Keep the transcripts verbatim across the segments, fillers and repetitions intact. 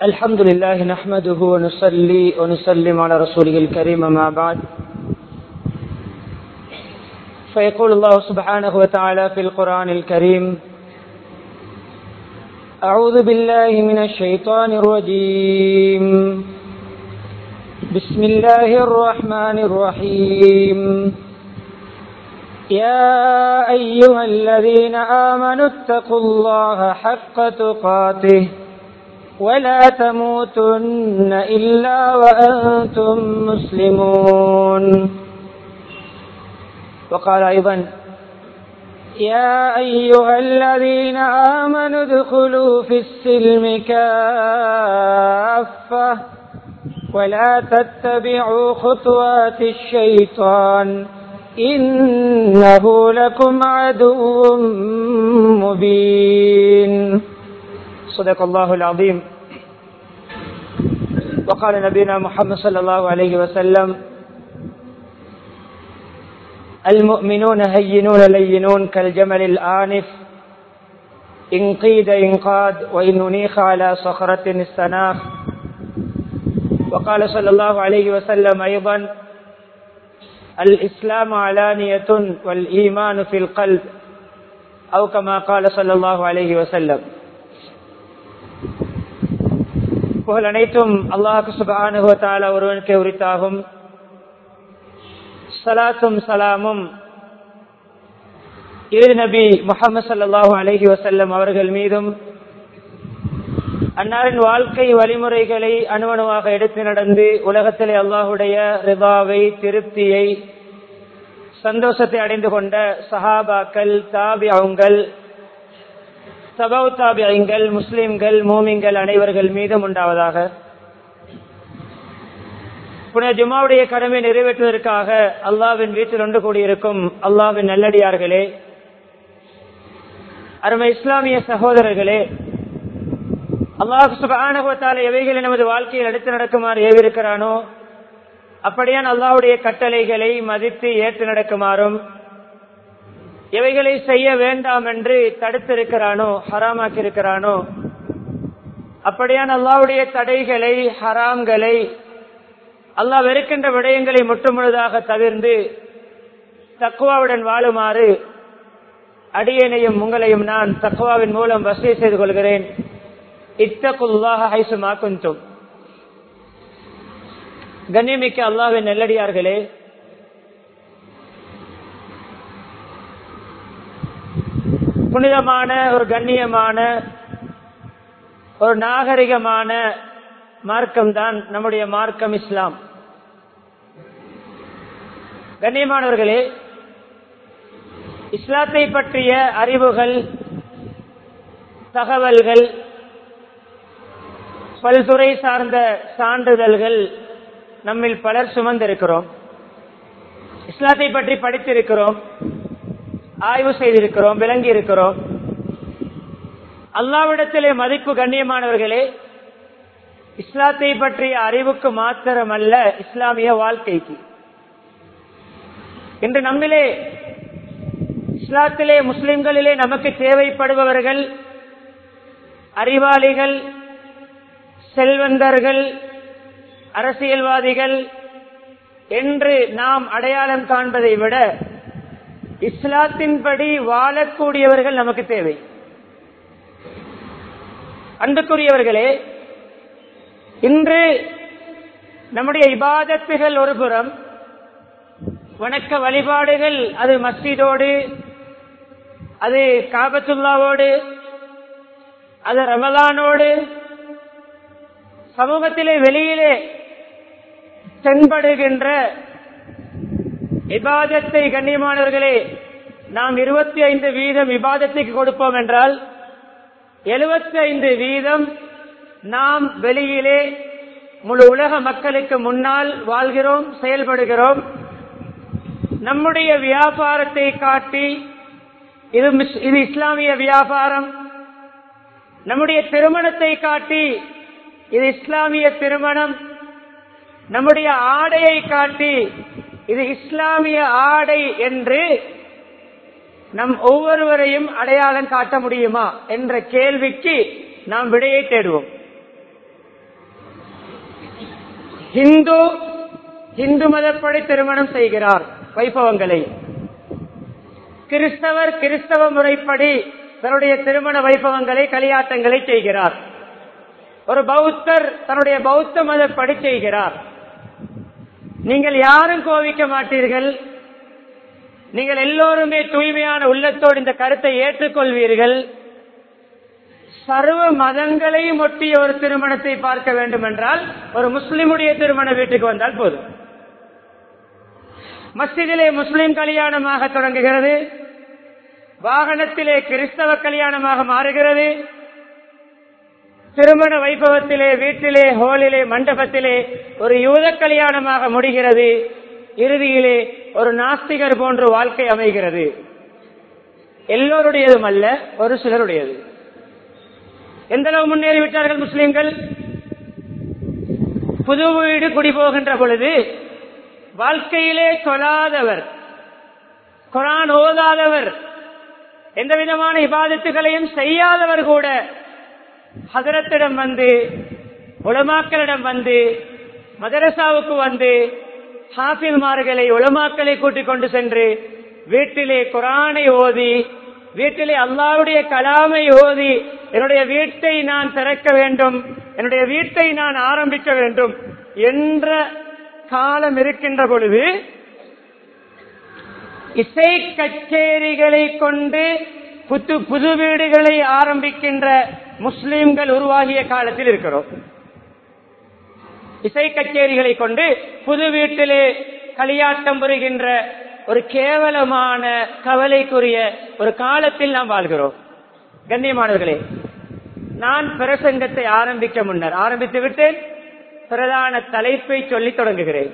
الحمد لله نحمده ونصلي ونسلم على رسوله الكريم ما بعد فيقول الله سبحانه وتعالى في القرآن الكريم أعوذ بالله من الشيطان الرجيم بسم الله الرحمن الرحيم يا أيها الذين آمنوا اتقوا الله حق تقاته ولا تموتن إلا وأنتم مسلمون. وقال أيضا يا أيها الذين آمنوا ادخلوا في السلم كافة ولا تتبعوا خطوات الشيطان إنه لكم عدو مبين. صدق الله العظيم. وقال نبينا محمد صلى الله عليه وسلم المؤمنون هينون لينون كالجمل الآنف إن قيد إنقاد وإن نيخ على صخرة استناخ. وقال صلى الله عليه وسلم أيضا الإسلام علانية والإيمان في القلب أو كما قال صلى الله عليه وسلم. புகழ் அனைத்தும் அல்லாஹ் சுப்ஹானஹு வ தஆலா ஒருவனுக்கே உரித்தாகும். ஸலாத்தும் ஸலாமும் இறுதி நபி முஹம்மது ஸல்லல்லாஹு அலைஹி வஸல்லம் அவர்கள் மீதும் அன்னாரின் வாழ்க்கை வழிமுறைகளை அணுவணுவாக எடுத்து நடந்து உலகத்திலே அல்லாஹுடைய ரிதாவை திருப்தியை சந்தோஷத்தை அடைந்து கொண்ட சஹாபாக்கள் தாபிஊன்கள் தபவு தாபிஈன்கள் முஸ்லிம்கள் மூமின்கள் அனைவர்கள் மீதும் உண்டாவதாக. புனித ஜும்மாவுடைய கடமை நிறைவேற்றுவதற்காக அல்லாஹ்வின் வீட்டில் ஒன்று கூடியிருக்கும் அல்லாஹ்வின் நல்லடியார்களே, அருமை இஸ்லாமிய சகோதரர்களே, அல்லாஹ் சுப்ஹானஹு வ தஆலா எவைகளை நமது வாழ்க்கையில் எடுத்து நடக்குமாறு ஏவிருக்கிறானோ அப்படியான் அல்லாஹ்வுடைய கட்டளைகளை மதித்து ஏற்று நடக்குமாறும், எவைகளை செய்ய வேண்டாம் என்று தடுத்திருக்கிறானோ ஹராமாக்கி இருக்கிறானோ அப்படியான் அல்லாஹ்வுடைய தடைகளை ஹராம்களை அல்லாஹ் வெறுக்கின்ற விடயங்களை முற்றுமுழுதாக தவிர்ந்து தக்வாவுடன் வாழுமாறு அடியேனையும் உங்களையும் நான் தக்வாவின் மூலம் வசிய செய்து கொள்கிறேன். இத்தகுல்லாஹ ஹைசுமா குன்தும். கண்ணியமிக்க அல்லாஹ்வின் நல்லடியார்களே, புனிதமான ஒரு கண்ணியமான ஒரு நாகரிகமான மார்க்கம் தான் நம்முடைய மார்க்கம் இஸ்லாம். கண்ணியமானவர்களே, இஸ்லாத்தை பற்றிய அறிவுகள் தகவல்கள் பல்துறை சார்ந்த சான்றிதழ்கள் நம்மில் பலர் சுமந்திருக்கிறோம். இஸ்லாத்தை பற்றி படித்திருக்கிறோம், ஆய்வு செய்திருக்கிறோம், விளங்கி இருக்கிறோம். அல்லாஹ்விடத்திலே மதிப்பு கண்ணியமானவர்களே இஸ்லாத்தை பற்றிய அறிவுக்கு மாத்திரமல்ல, இஸ்லாமிய வாழ்க்கைக்கு. இன்று நம்மிலே இஸ்லாத்திலே முஸ்லிம்களிலே நமக்கு தேவைப்படுபவர்கள் அறிவாளிகள், செல்வந்தர்கள், அரசியல்வாதிகள் என்று நாம் அடையாளம் காண்பதை விட இஸ்லாத்தின்படி வாழக்கூடியவர்கள் நமக்கு தேவை. அன்புக்குரியவர்களே, இன்று நம்முடைய இபாதத்துகள் ஒரு புறம், வணக்க வழிபாடுகள் அது மஸ்ஜிதோடு, அது காபத்துல்லாவோடு, அது ரமலானோடு, சமூகத்திலே வெளியிலே தென்படுகின்ற இபாதத்தை கண்ணியமானவர்களே நாம் இருபத்தி ஐந்து வீதம் இபாதத்துக்கு கொடுப்போம் என்றால் எழுபத்தி ஐந்து வீதம் நாம் வெளியிலே முழு உலக மக்களுக்கு முன்னால் வாழ்கிறோம், செயல்படுகிறோம். நம்முடைய வியாபாரத்தை காட்டி இது இது இஸ்லாமிய வியாபாரம், நம்முடைய திருமணத்தை காட்டி இது இஸ்லாமிய திருமணம், நம்முடைய ஆடையை காட்டி இது இஸ்லாமிய ஆடை என்று நம் ஒவ்வொருவரையும் அடையாளம் காட்ட முடியுமா என்ற கேள்விக்கு நாம் விடையை தேடுவோம். ஹிந்து ஹிந்து மதப்படி திருமணம் செய்கிறார் வைபவங்களை, கிறிஸ்தவர் கிறிஸ்தவ முறைப்படி தன்னுடைய திருமண வைபவங்களை களியாட்டங்களை செய்கிறார், ஒரு பௌத்தர் தன்னுடைய பௌத்த மதப்படி செய்கிறார். நீங்கள் யாரும் கோபிக்க மாட்டீர்கள், நீங்கள் எல்லோருமே தூய்மையான உள்ளத்தோடு இந்த கருத்தை ஏற்றுக்கொள்வீர்கள். சர்வ மதங்களையும் ஒட்டிய ஒரு திருமணத்தை பார்க்க வேண்டும் என்றால் ஒரு முஸ்லிமுடைய திருமண வீட்டுக்கு வந்தால் போதும். மஸ்ஜிதிலே முஸ்லிம் கல்யாணமாக தொடங்குகிறது, வாகனத்திலே கிறிஸ்தவ கல்யாணமாக மாறுகிறது, திருமண வைபவத்திலே வீட்டிலே ஹோலிலே மண்டபத்திலே ஒரு யூத கல்யாணமாக முடிகிறது, இறுதியிலே ஒரு நாஸ்திகர் போன்ற வாழ்க்கை அமைகிறது. எல்லோருடையதும் அல்ல, ஒரு சிலருடையது. எந்த அளவு முன்னேறிவிட்டார்கள் முஸ்லிம்கள்? புது வீடு குடி போகின்ற பொழுது வாழ்க்கையிலே சொல்லாதவர், குர்ஆன் ஓதாதவர், எந்த விதமான இபாதத்துகளையும் செய்யாதவர் கூட ஹதரத்திடம் வந்து, உலமாக்களிடம் வந்து, மதரசாவுக்கு வந்து ஹாஃபில்மார்களை உலமாக்களை கூட்டிக் கொண்டு சென்று வீட்டிலே குர்ஆனை ஓதி, வீட்டிலே அல்லாஹ்வுடைய கலாமை ஓதி, என்னுடைய வீட்டை நான் திறக்க வேண்டும், என்னுடைய வீட்டை நான் ஆரம்பிக்க வேண்டும் என்ற காலம் இருக்கின்ற பொழுது இசை கச்சேரிகளை கொண்டு புது புது வீடுகளை ஆரம்பிக்கின்ற முஸ்லிம்கள் உருவாகிய காலத்தில் இருக்கிறோம். இசை கச்சேரிகளை கொண்டு புது வீட்டிலே களியாட்டம் புரிகின்ற ஒரு கேவலமான கவலைக்குரிய ஒரு காலத்தில் நாம் வாழ்கிறோம். கண்ணியமானவர்களே, நான் பிரசங்கத்தை ஆரம்பிக்க முன்னர் ஆரம்பித்து விட்டேன். பிரதான தலைப்பை சொல்லி தொடங்குகிறேன்.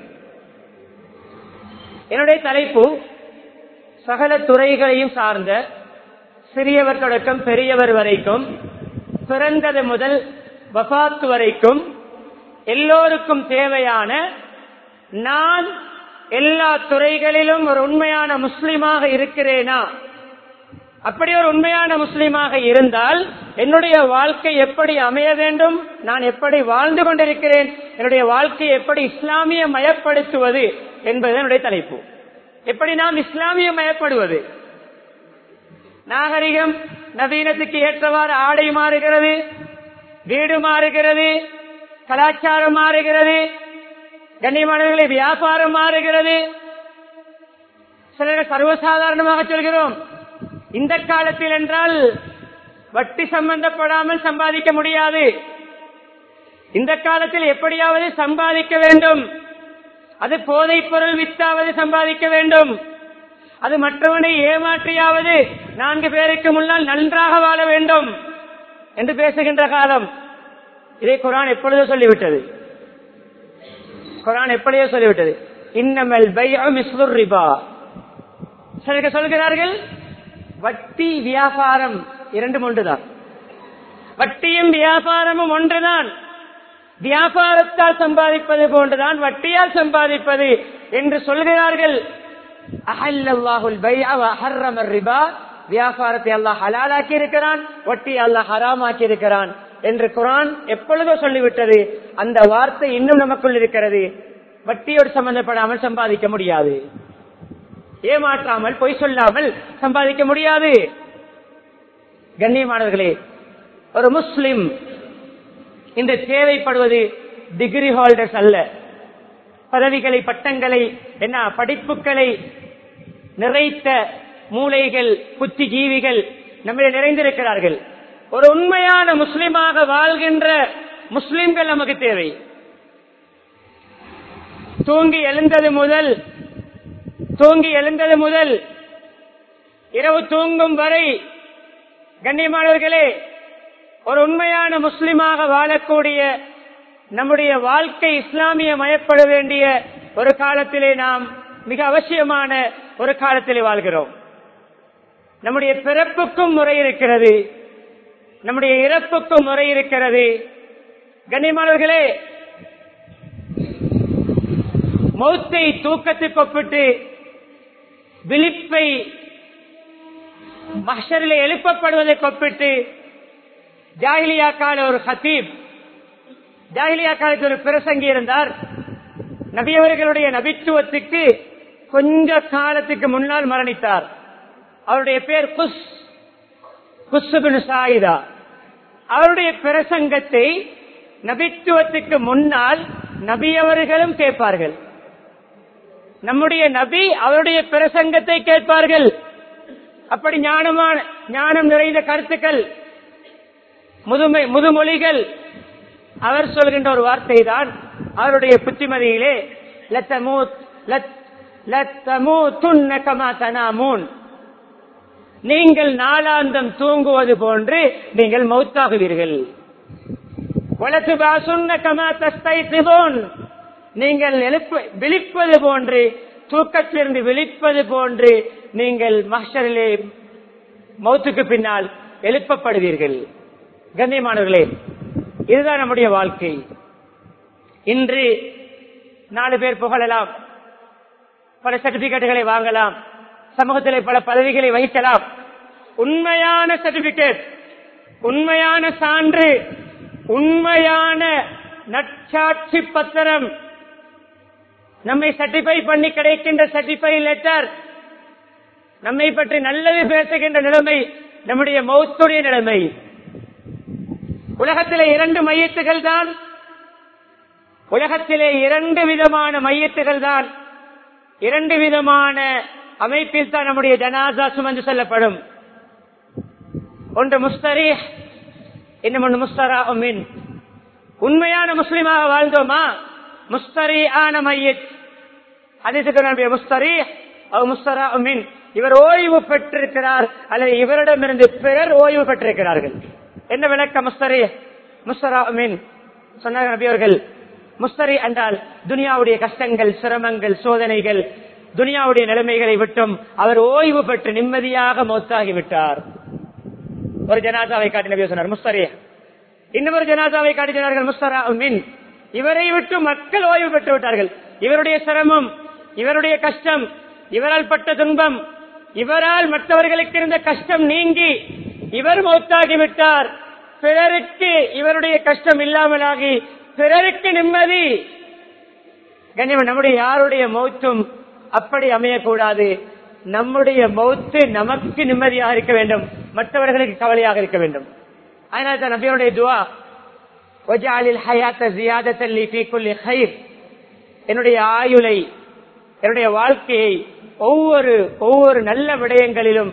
என்னுடைய தலைப்பு சகல துறைகளையும் சார்ந்த சிறியவர் தொடக்கம் பெரியவர் வரைக்கும், பிறந்தது முதல் வஃபாத் வரைக்கும் எல்லோருக்கும் தேவையான, நான் எல்லா துறைகளிலும் ஒரு உண்மையான முஸ்லிமாக இருக்கிறேனா, அப்படி ஒரு உண்மையான முஸ்லிமாக இருந்தால் என்னுடைய வாழ்க்கை எப்படி அமைய வேண்டும், நான் எப்படி வாழ்ந்து கொண்டிருக்கிறேன், என்னுடைய வாழ்க்கையை எப்படி இஸ்லாமிய மயப்படுத்துவது என்பது என்னுடைய தலைப்பு. எப்படி நாம் இஸ்லாமிய மயப்படுவது? நாகரிகம் நவீனத்துக்கு ஏற்றவாறு ஆடை மாறுகிறது, வீடு மாறுகிறது, கலாச்சாரம் மாறுகிறது, கண்ணியமானவர்களை வியாபாரம் மாறுகிறது. சிலர் சர்வசாதாரணமாக சொல்கிறோம், இந்த காலத்தில் என்றால் வட்டி சம்பந்தப்படாமல் சம்பாதிக்க முடியாது, இந்த காலத்தில் எப்படியாவது சம்பாதிக்க வேண்டும், அது போதைப் பொருள் வித்தாவது சம்பாதிக்க வேண்டும், அது மற்றவனை ஏமாற்றியாவது நான்கு பேருக்கு முன்னால் நன்றாக வாழ வேண்டும் என்று பேசுகின்ற காலம். இதை குர்ஆன் எப்பொழுதோ சொல்லிவிட்டது. குர்ஆன் எப்படியோ சொல்லிவிட்டது. இன்னமல் பைஅ மிஸ்லுர் ரிபா. சிலர்கள் சொல்கிறார்கள் வட்டி வியாபாரம் இரண்டும் ஒன்றுதான், வட்டியும் வியாபாரமும் ஒன்றுதான், வியாபாரத்தால் சம்பாதிப்பது போன்றுதான் வட்டியால் சம்பாதிப்பது என்று சொல்கிறார்கள். அஹல்லல்லாஹுல் பைஅ வ ஹர்ரமர் ரிபா. வியாபாரத்தை அல்லாஹ் ஹலாலாக்கி இருக்கிறான், வட்டி அல்லாஹ் ஹராமாக்கி இருக்கிறான் என்று குர்ஆன் எப்பொழுதோ சொல்லிவிட்டது. அந்த வார்த்தை இன்னும் நமக்குள் இருக்கிறது. வட்டியோடு சம்பந்தப்படாமல் சம்பாதிக்க முடியாது, ஏமாற்றாமல் பொய் சொல்லாமல் சம்பாதிக்க முடியாது. கண்ணியமானவர்களே, ஒரு முஸ்லிம் இந்த தேவைப்படுவது டிகிரி ஹோல்டர்ஸ் அல்ல, பதவிகளை பட்டங்களை என்ன படிப்புகளை நிறைத்த மூளைகள் புத்திஜீவிகள் நம்மிடம் நிறைந்திருக்கிறார்கள். ஒரு உண்மையான முஸ்லிமாக வாழ்கின்ற முஸ்லிம்கள் நமக்கு தேவை. தூங்கி எழுந்தது முதல் தூங்கி எழுந்தது முதல் இரவு தூங்கும் வரை கண்ணியமானவர்களே, ஒரு உண்மையான முஸ்லிமாக வாழக்கூடிய நம்முடைய வாழ்க்கை இஸ்லாமிய மயப்பட வேண்டிய ஒரு காலத்திலே நாம் மிக அவசியமான ஒரு காலத்திலே வாழ்கிறோம். நம்முடைய பிறப்புக்கும் முறை இருக்கிறது, நம்முடைய இறப்புக்கும் முறை இருக்கிறது. கண்ணியமானவர்களே, மௌத்தை தூக்கத்துக்கு ஒப்பிட்டு விழிப்பை மஹ்ஷரிலே எழுப்பப்படுவதை ஒப்பிட்டு ஜாஹிலியா கால ஒரு ஹதீப், ஜாஹிலியா காலத்தில் ஒரு பிரசங்கி இருந்தார். நபியவர்களுடைய நபித்துவத்துக்கு கொஞ்ச காலத்துக்கு முன்னால் மரணித்தார். அவருடைய பேர் குஸ் குஸ் பின் சாயிதா. அவருடைய பிரசங்கத்தை நபித்துவத்துக்கு முன்னால் நபியவர்களும் கேட்பார்கள். நம்முடைய நபி அவருடைய பிரசங்கத்தை கேட்பார்கள். அப்படி ஞானமான ஞானம் நிறைந்த கருத்துக்கள், முதுமை முதுமொழிகள். அவர் சொல்கின்ற ஒரு வார்த்தை தான் அவருடைய புத்திமதியிலே நீங்கள் நாளாந்தம் தூங்குவது போன்று நீங்கள் மௌத்தாகுவீர்கள். நீங்கள் விழிப்பது போன்று, தூக்கத்திலிருந்து விழிப்பது போன்று நீங்கள் மஹ்ஷரிலே மௌத்துக்கு பின்னால் எழுப்பப்படுவீர்கள். கண்ணியமானவர்களே, இதுதான் நம்முடைய வாழ்க்கை. இன்று நாலு பேர் புகழலாம், பல சர்டிபிகேட்டுகளை வாங்கலாம், சமூகத்திலே பல பதவிகளை வகிக்கலாம். உண்மையான சர்டிபிகேட், உண்மையான சான்று, உண்மையான நற்சாட்சி பத்திரம், நம்மை சர்டிஃபை பண்ணி கிடைக்கின்ற சர்டிஃபை லெட்டர், நம்மை பற்றி நல்லது பேசுகின்ற நிலைமை நம்முடைய மௌத்துடைய நிலைமை. உலகத்திலே இரண்டு மையத்துகள் தான், உலகத்திலே இரண்டு விதமான மையத்துகள் தான், இரண்டு விதமான அமைப்பில் தான் நம்முடைய ஜனாசா சுமந்து செல்லப்படும். ஒன்று முஸ்தரீஹ், இன்னும் ஒன்று முஸ்தராஉமின். உண்மையான முஸ்லிமாக வாழ்ந்தோமா, முஸ்தரி ஆன மையத். ஹதீஸுக்கு நபிய முஸ்தரீஹ் அவ் முஸ்தராஉமின், இவர் ஓய்வு பெற்றிருக்கிறார் அல்லது இவரிடமிருந்து பிறர் ஓய்வு பெற்றிருக்கிறார்கள். என்ன விளக்கம் முஸ்தரீஹ் முஸ்தராஉமின் சொன்னார் நபி அவர்கள். முஸ்தரி என்றால் துனியாவுடைய கஷ்டங்கள், சிரமங்கள், சோதனைகள், துனியாவுடைய நிலைமைகளை விட்டும் அவர் ஓய்வு பெற்று நிம்மதியாக மௌத்தாகிவிட்டார். ஒரு ஜனாசாவை காட்டி நபி சொன்னார் முஸ்தரீஹ். இன்னொரு ஜனாசாவை காட்டி சொன்னார்கள் முஸ்தராஉமின், இவரை விட்டு மக்கள் ஓய்வு பெற்று விட்டார்கள். இவருடைய சிரமம், இவருடைய கஷ்டம், இவரால் பட்ட துன்பம், இவரால் மற்றவர்களுக்கு இருந்த கஷ்டம் நீங்கி இவர் மௌத்தாகிவிட்டார். பிறருக்கு இவருடைய கஷ்டம் இல்லாமலாகி பிறருக்கு நிம்மதி. கண்ணியம், நம்முடைய யாருடைய மௌத்தும் அப்படி அமையக்கூடாது. நம்முடைய மௌத்து நமக்கு நிம்மதியாக இருக்க வேண்டும், மற்றவர்களுக்கு கவலையாக இருக்க வேண்டும். அதனால தான் நபியுடைய துஆ, வஜஅலில் ஹயாத ஜியாதத்தன் லி ஃபீ குல்லி கைர், என்னுடைய ஆயுளை, என்னுடைய வாழ்க்கையை ஒவ்வொரு ஒவ்வொரு நல்ல விடயங்களிலும்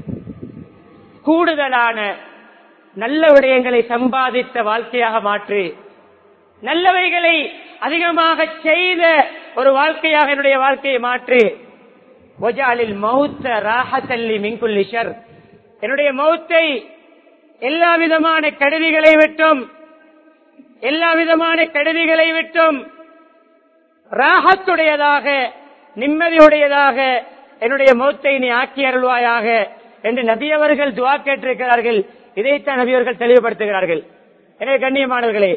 கூடுதலான நல்ல விடயங்களை சம்பாதித்த வாழ்க்கையாக மாற்று, நல்லவைகளை அதிகமாக செய்த ஒரு வாழ்க்கையாக என்னுடைய வாழ்க்கையை மாற்று. வஜஅலில் மௌத்த ராஹத்தன் லி மின் குல்லி ஷர், என்னுடைய மௌத்தை எல்லா விதமான கெடுதிகளை விட்டும் எல்லா விதமான கெடுதிகளை விட்டும் ராஹத்துடையதாக, நிம்மதியுடையதாக என்னுடைய மௌத்தை நீ ஆக்கி அருள்வாயாக என்று நபியவர்கள் துஆ கேட்டிருக்கிறார்கள். இதைத்தான் நபியவர்கள் தெளிவுபடுத்துகிறார்கள். எனவே கண்ணியமானவர்களே,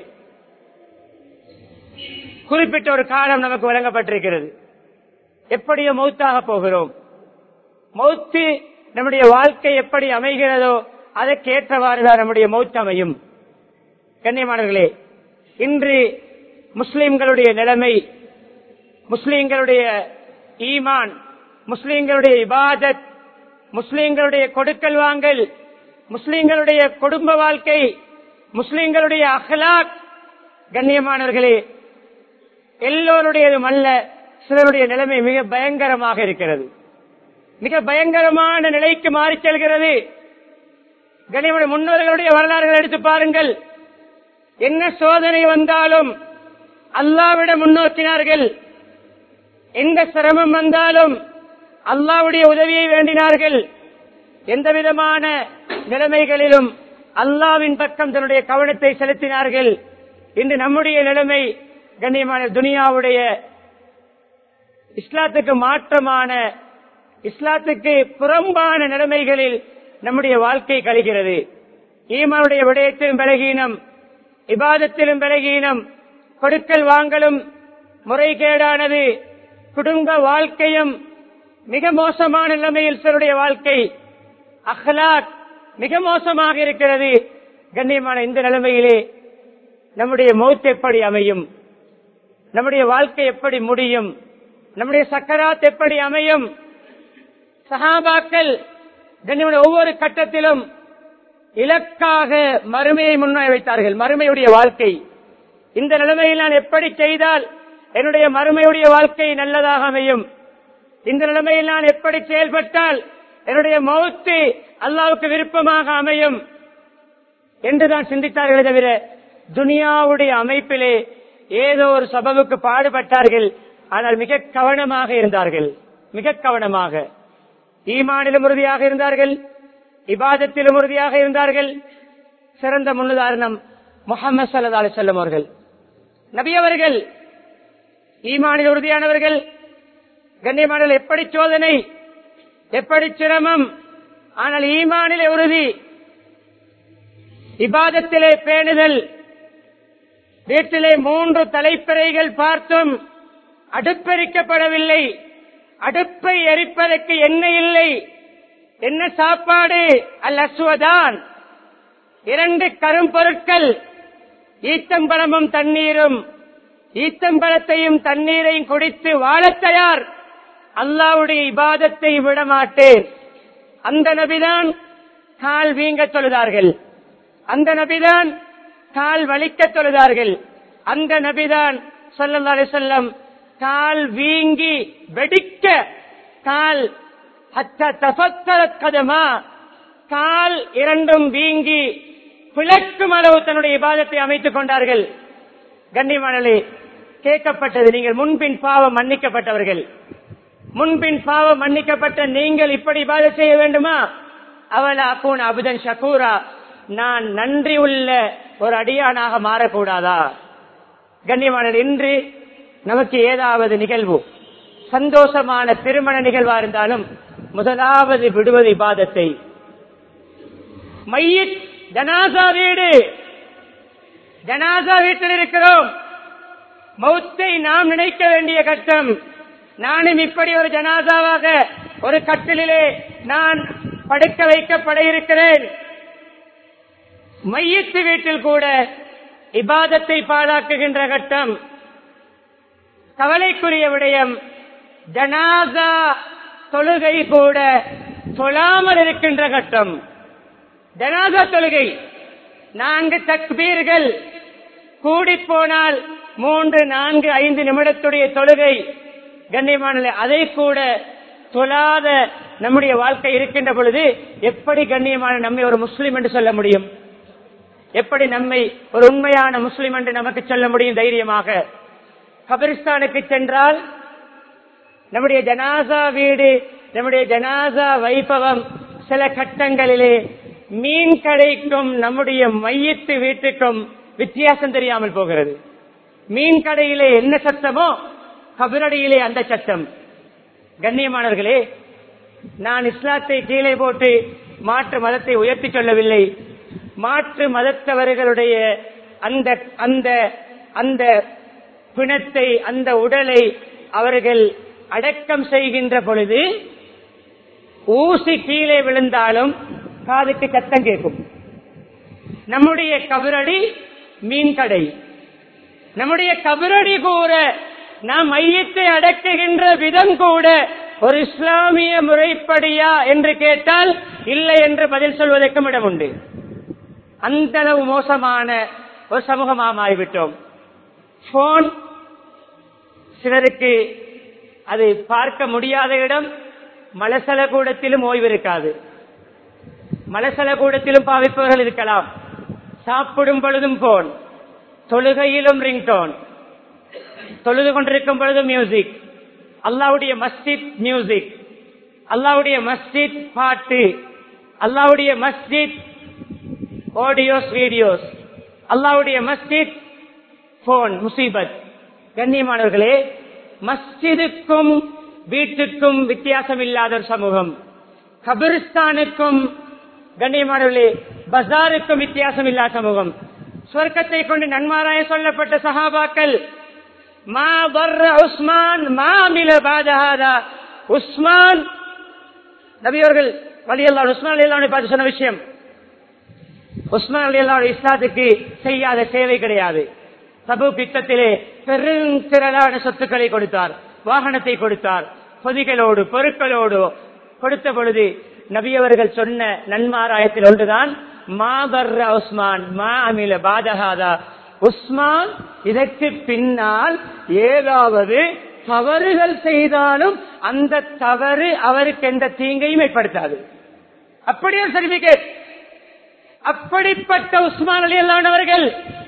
குறிப்பிட்ட ஒரு காலம் நமக்கு வழங்கப்பட்டிருக்கிறது. எப்படியோ மௌத்தாக போகிறோம். மௌத்து நம்முடைய வாழ்க்கை எப்படி அமைகிறதோ அதற்கேற்றவாறுதான் நம்முடைய மௌத் அமையும். கண்ணியமானவர்களே, இன்று முஸ்லிம்களுடைய நிலைமை, முஸ்லிம்களுடைய ஈமான், முஸ்லிம்களுடைய இபாதத், முஸ்லிம்களுடைய கொடுக்கல் வாங்கல், முஸ்லிம்களுடைய குடும்ப வாழ்க்கை, முஸ்லிம்களுடைய அஹ்லாக், கண்ணியமானவர்களே, எல்லோருடையதும் அல்ல, சிலருடைய நிலைமை மிக பயங்கரமாக இருக்கிறது. மிக பயங்கரமான நிலைக்கு மாறி செல்கிறது. கண்ணியமான முன்னோர்களுடைய வரலாறுகள் எடுத்து பாருங்கள். என்ன சோதனை வந்தாலும் அல்லாஹ்விடம் முன்னோக்கினார்கள். எந்த சிரமம் வந்தாலும் அல்லாஹ்வுடைய உதவியை வேண்டினார்கள். எந்த விதமான நிலைமைகளிலும் அல்லாஹ்வின் பக்கம் தன்னுடைய கவனத்தை செலுத்தினார்கள். இன்று நம்முடைய நிலைமை கண்ணியமான துனியாவுடைய இஸ்லாத்துக்கு மாற்றமான, இஸ்லாத்துக்கு புறம்பான நிலைமைகளில் நம்முடைய வாழ்க்கை கழிகிறது. ஈமானுடைய விடயத்திலும் பலகீனம், இபாதத்திலும் பலகீனம், கொடுக்கல் வாங்கலும் முறைகேடானது, குடும்ப வாழ்க்கையும் மிக மோசமான நிலைமையில் சிலருடைய வாழ்க்கை, அஹ்லாக் மிக மோசமாக இருக்கிறது. கண்ணியமான இந்த நிலைமையிலே நம்முடைய மௌத் எப்படி அமையும்? நம்முடைய வாழ்க்கை எப்படி முடியும், நம்முடைய சக்கராத் எப்படி அமையும். சஹாபாக்கள் ஒவ்வொரு கட்டத்திலும் இலக்காக மறுமையை முன்னாய் வைத்தார்கள். மறுமையுடைய வாழ்க்கை, இந்த நிலைமையில் நான் எப்படி செய்தால் என்னுடைய மறுமையுடைய வாழ்க்கை நல்லதாக அமையும், இந்த நிலைமையில் நான் எப்படி செயல்பட்டால் என்னுடைய மௌத்து அல்லாஹ்வுக்கு விருப்பமாக அமையும் என்றுதான் சிந்தித்தார்களே தவிர துனியாவுடைய அமைப்பிலே ஏதோ ஒரு சபபுக்கு பாடுபட்டார்கள். ஆனால் மிக கவனமாக இருந்தார்கள், மிக கவனமாக. ஈமானிலும் உறுதியாக இருந்தார்கள், இபாதத்திலும் உறுதியாக இருந்தார்கள். சிறந்த முன்னுதாரணம் முஹம்மது ஸல்லல்லாஹு அலைஹி வஸல்லம் அவர்கள். நபி அவர்கள் ஈமானில் உறுதியானவர்கள். கண்ணியமானவர்கள், எப்படி சோதனை, எப்படி சிரமம், ஆனால் ஈமானிலே உறுதி, இபாதத்திலே பேணுதல். வீட்டிலே மூன்று தலைப்பிறைகள் பார்த்தும் அடுப்பெரிக்கப்படவில்லை, அடுப்பை எரிப்பதற்கு எண்ணெய் இல்லை. என்ன சாப்பாடு? அல் அஸ்வதான், இரண்டு கரும்பொருட்கள், ஈத்தம்பழமும் தண்ணீரும். ஈத்தம்பழத்தையும் தண்ணீரையும் குடித்து வாழத் தயார். அல்லாஹ்வுடைய இபாதத்தை விடமாட்டேன். அந்த நபிதான் கால் வீங்க தொழுதார்கள், அந்த நபிதான் கால் வலிக்க தொழுதார்கள், அந்த நபிதான் ஸல்லல்லாஹு அலைஹி வஸல்லம் கால் வீங்கி வெடிக்க, கால் ஹத்தா தஃபத்தரத் கதமா, கால் இரண்டும் வீங்கி பிளக்கும் அளவு தன்னுடைய இபாதத்தை அமைத்துக் கொண்டார்கள். கண்ணியமானே, கேட்கப்பட்டது, நீங்கள் முன்பின் பாவம் மன்னிக்கப்பட்டவர்கள், முன்பின் பாவம் மன்னிக்கப்பட்ட நீங்கள் இப்படி இபாதத் செய்ய வேண்டுமா? அவலா அகூன அப்தன் ஷகூரா, நான் நன்றி உள்ள ஒரு அடியானாக மாறக்கூடாதா? கண்ணியமான, இன்று நமக்கு ஏதாவது நிகழ்வு, சந்தோஷமான திருமண நிகழ்வா இருந்தாலும் முதலாவது விடுவது இபாதத்தை. மையத் ஜனாசா வீடு, ஜனாசா வீட்டில் இருக்கிறோம். மௌத்தை நாம் நினைக்க வேண்டிய கட்டம். நானும் இப்படி ஒரு ஜனாசாவாக ஒரு கட்டிலே நான் படுக்க வைக்கப்பட இருக்கிறேன். மையத்து வீட்டில் கூட இபாதத்தை பாழாக்குகின்ற கட்டம். கவலைக்குரிய விடயம், ஜனாசா தொழுகை கூட தொழாமல் இருக்கின்ற கட்டம். ஜனாசா தொழுகை நான்கு தக்பீர்கள் கூடி போனால் மூன்று நான்கு ஐந்து நிமிடத்துடைய தொழுகை. கண்ணியமான, அதை கூட தொழாத நம்முடைய வாழ்க்கை இருக்கின்ற பொழுது எப்படி கண்ணியமான நம்மை ஒரு முஸ்லிம் என்று சொல்ல முடியும்? எப்படி நம்மை ஒரு உண்மையான முஸ்லிம் என்று நமக்கு சொல்ல முடியும் தைரியமாக? கபிரிஸ்தானுக்கு சென்றால் நம்முடைய ஜனாசா வீடு, நம்முடைய ஜனாசா வைபவம் சில கட்டங்களிலே மீன் கடைக்கும் நம்முடைய மையத்து வீட்டுக்கும் வித்தியாசம் தெரியாமல் போகிறது. மீன் கடையிலே என்ன சத்தமோ கபிரடியிலே அந்த சத்தம். கண்ணியமானவர்களே, நான் இஸ்லாத்தை கீழே போட்டு மாற்று மதத்தை உயர்த்தி சொல்லவில்லை. மாற்று மதத்தவர்களுடைய அந்த அந்த அந்த பிணத்தை, அந்த உடலை அவர்கள் அடக்கம் செய்கின்ற பொழுது ஊசி கீழே விழுந்தாலும் காதுக்கு சத்தம் கேட்கும். நம்முடைய கபிரடி மீன் கடை, நம்முடைய கபிரடி கூட, நாம் மையத்தை அடக்குகின்ற விதம் கூட ஒரு இஸ்லாமிய முறைப்படியா என்று கேட்டால் இல்லை என்று பதில் சொல்வதற்கும் இடம் உண்டு. அந்த அளவு மோசமான ஒரு சமூகமாக ஆகிவிட்டோம். போன் சிலருக்கு அது பார்க்க முடியாத இடம். மலசல கூடத்திலும் ஓய்வு இருக்காது, மலசல கூடத்திலும் பாவிப்பவர்கள் இருக்கலாம். சாப்பிடும் பொழுதும் போன், தொழுகையிலும் ரிங்டோன், தொழுது கொண்டிருக்கும் பொழுது மியூசிக், அல்லாஹ்வுடைய மஸ்ஜித் மியூசிக், அல்லாஹ்வுடைய மஸ்ஜித் பாட்டு, அல்லாஹ்வுடைய மஸ்ஜித் ஆடியோஸ் வீடியோஸ், அல்லாஹ்வுடைய மஸ்ஜித் போன், முசீபத். கண்ணியமானவர்களே, மஸ்ஜிதுக்கும் வீட்டுக்கும் வித்தியாசம் இல்லாத ஒரு சமூகம். கபிரிஸ்தானுக்கும் கண்ணியமானவர்களே பஜாருக்கும் வித்தியாசம் இல்லாத சமூகம். சொர்க்கத்தை கொண்டு நன்மாராய சொல்லப்பட்ட சஹாபாக்கள், மா பர்ர உஸ்மான் மா மில பாதஹாதா. உஸ்மான் நபியவர்கள் ரலியல்லாஹு உஸ்மான் ரலியல்லாஹு பார்த்து சொன்ன விஷயம், உஸ்மான் ரலியல்லாஹு இஸ்லாத்துக்கு செய்யாத சேவை கிடையாது. தபூக் யுத்தத்திலே பெருந்திரளான சொத்துக்களை கொடுத்தார், வாகனத்தை கொடுத்தார், பொதிகளோடு பொருட்களோடு கொடுத்த பொழுது நபியவர்கள் சொன்ன நன்மாராயத்தில் ஒன்றுதான் மாபர்ர உஸ்மான் மா அமில பாதகாதா. உஸ்மான் இதற்கு பின்னால் ஏதாவது தவறுகள் செய்தாலும் அந்த தவறு அவருக்கு எந்த தீங்கையும் ஏற்படுத்தாது. அப்படியே சர்டிபிகேட். அப்படிப்பட்ட உஸ்மான் ரலியல்லாஹு அவர்கள்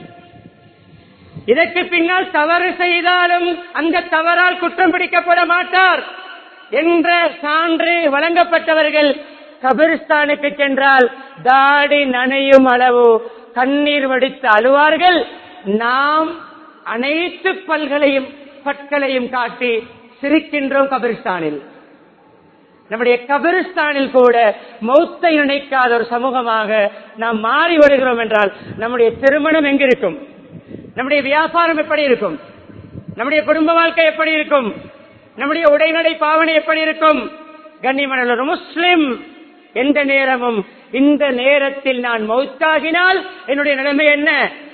இதற்கு பின்னால் தவறு செய்தாலும் அந்த தவறால் குற்றம் பிடிக்கப்பட மாட்டார் என்ற சான்று வழங்கப்பட்டவர்கள் கபிரிஸ்தானுக்கு சென்றால் தாடி நனையும் அளவு கண்ணீர் வடித்து அழுவார்கள். நாம் அனைத்து பல்களையும் பற்களையும் காட்டி சிரிக்கின்றோம் கபிரிஸ்தானில். நம்முடைய கபிரிஸ்தானில் கூட மௌத்தை நினைக்காத ஒரு சமூகமாக நாம் மாறி வருகிறோம் என்றால் நம்முடைய திருமணம் எங்கிருக்கும்? நம்முடைய வியாபாரம் எப்படி இருக்கும்? நம்முடைய குடும்ப வாழ்க்கை எப்படி இருக்கும்? நம்முடைய உடைநடை பாவனை எப்படி இருக்கும்? கண்ணியமான ஒரு முஸ்லிம் எந்த நேரமும் இந்த நேரத்தில் நான் மௌத்தாகினால் என்னுடைய நிலைமை என்ன?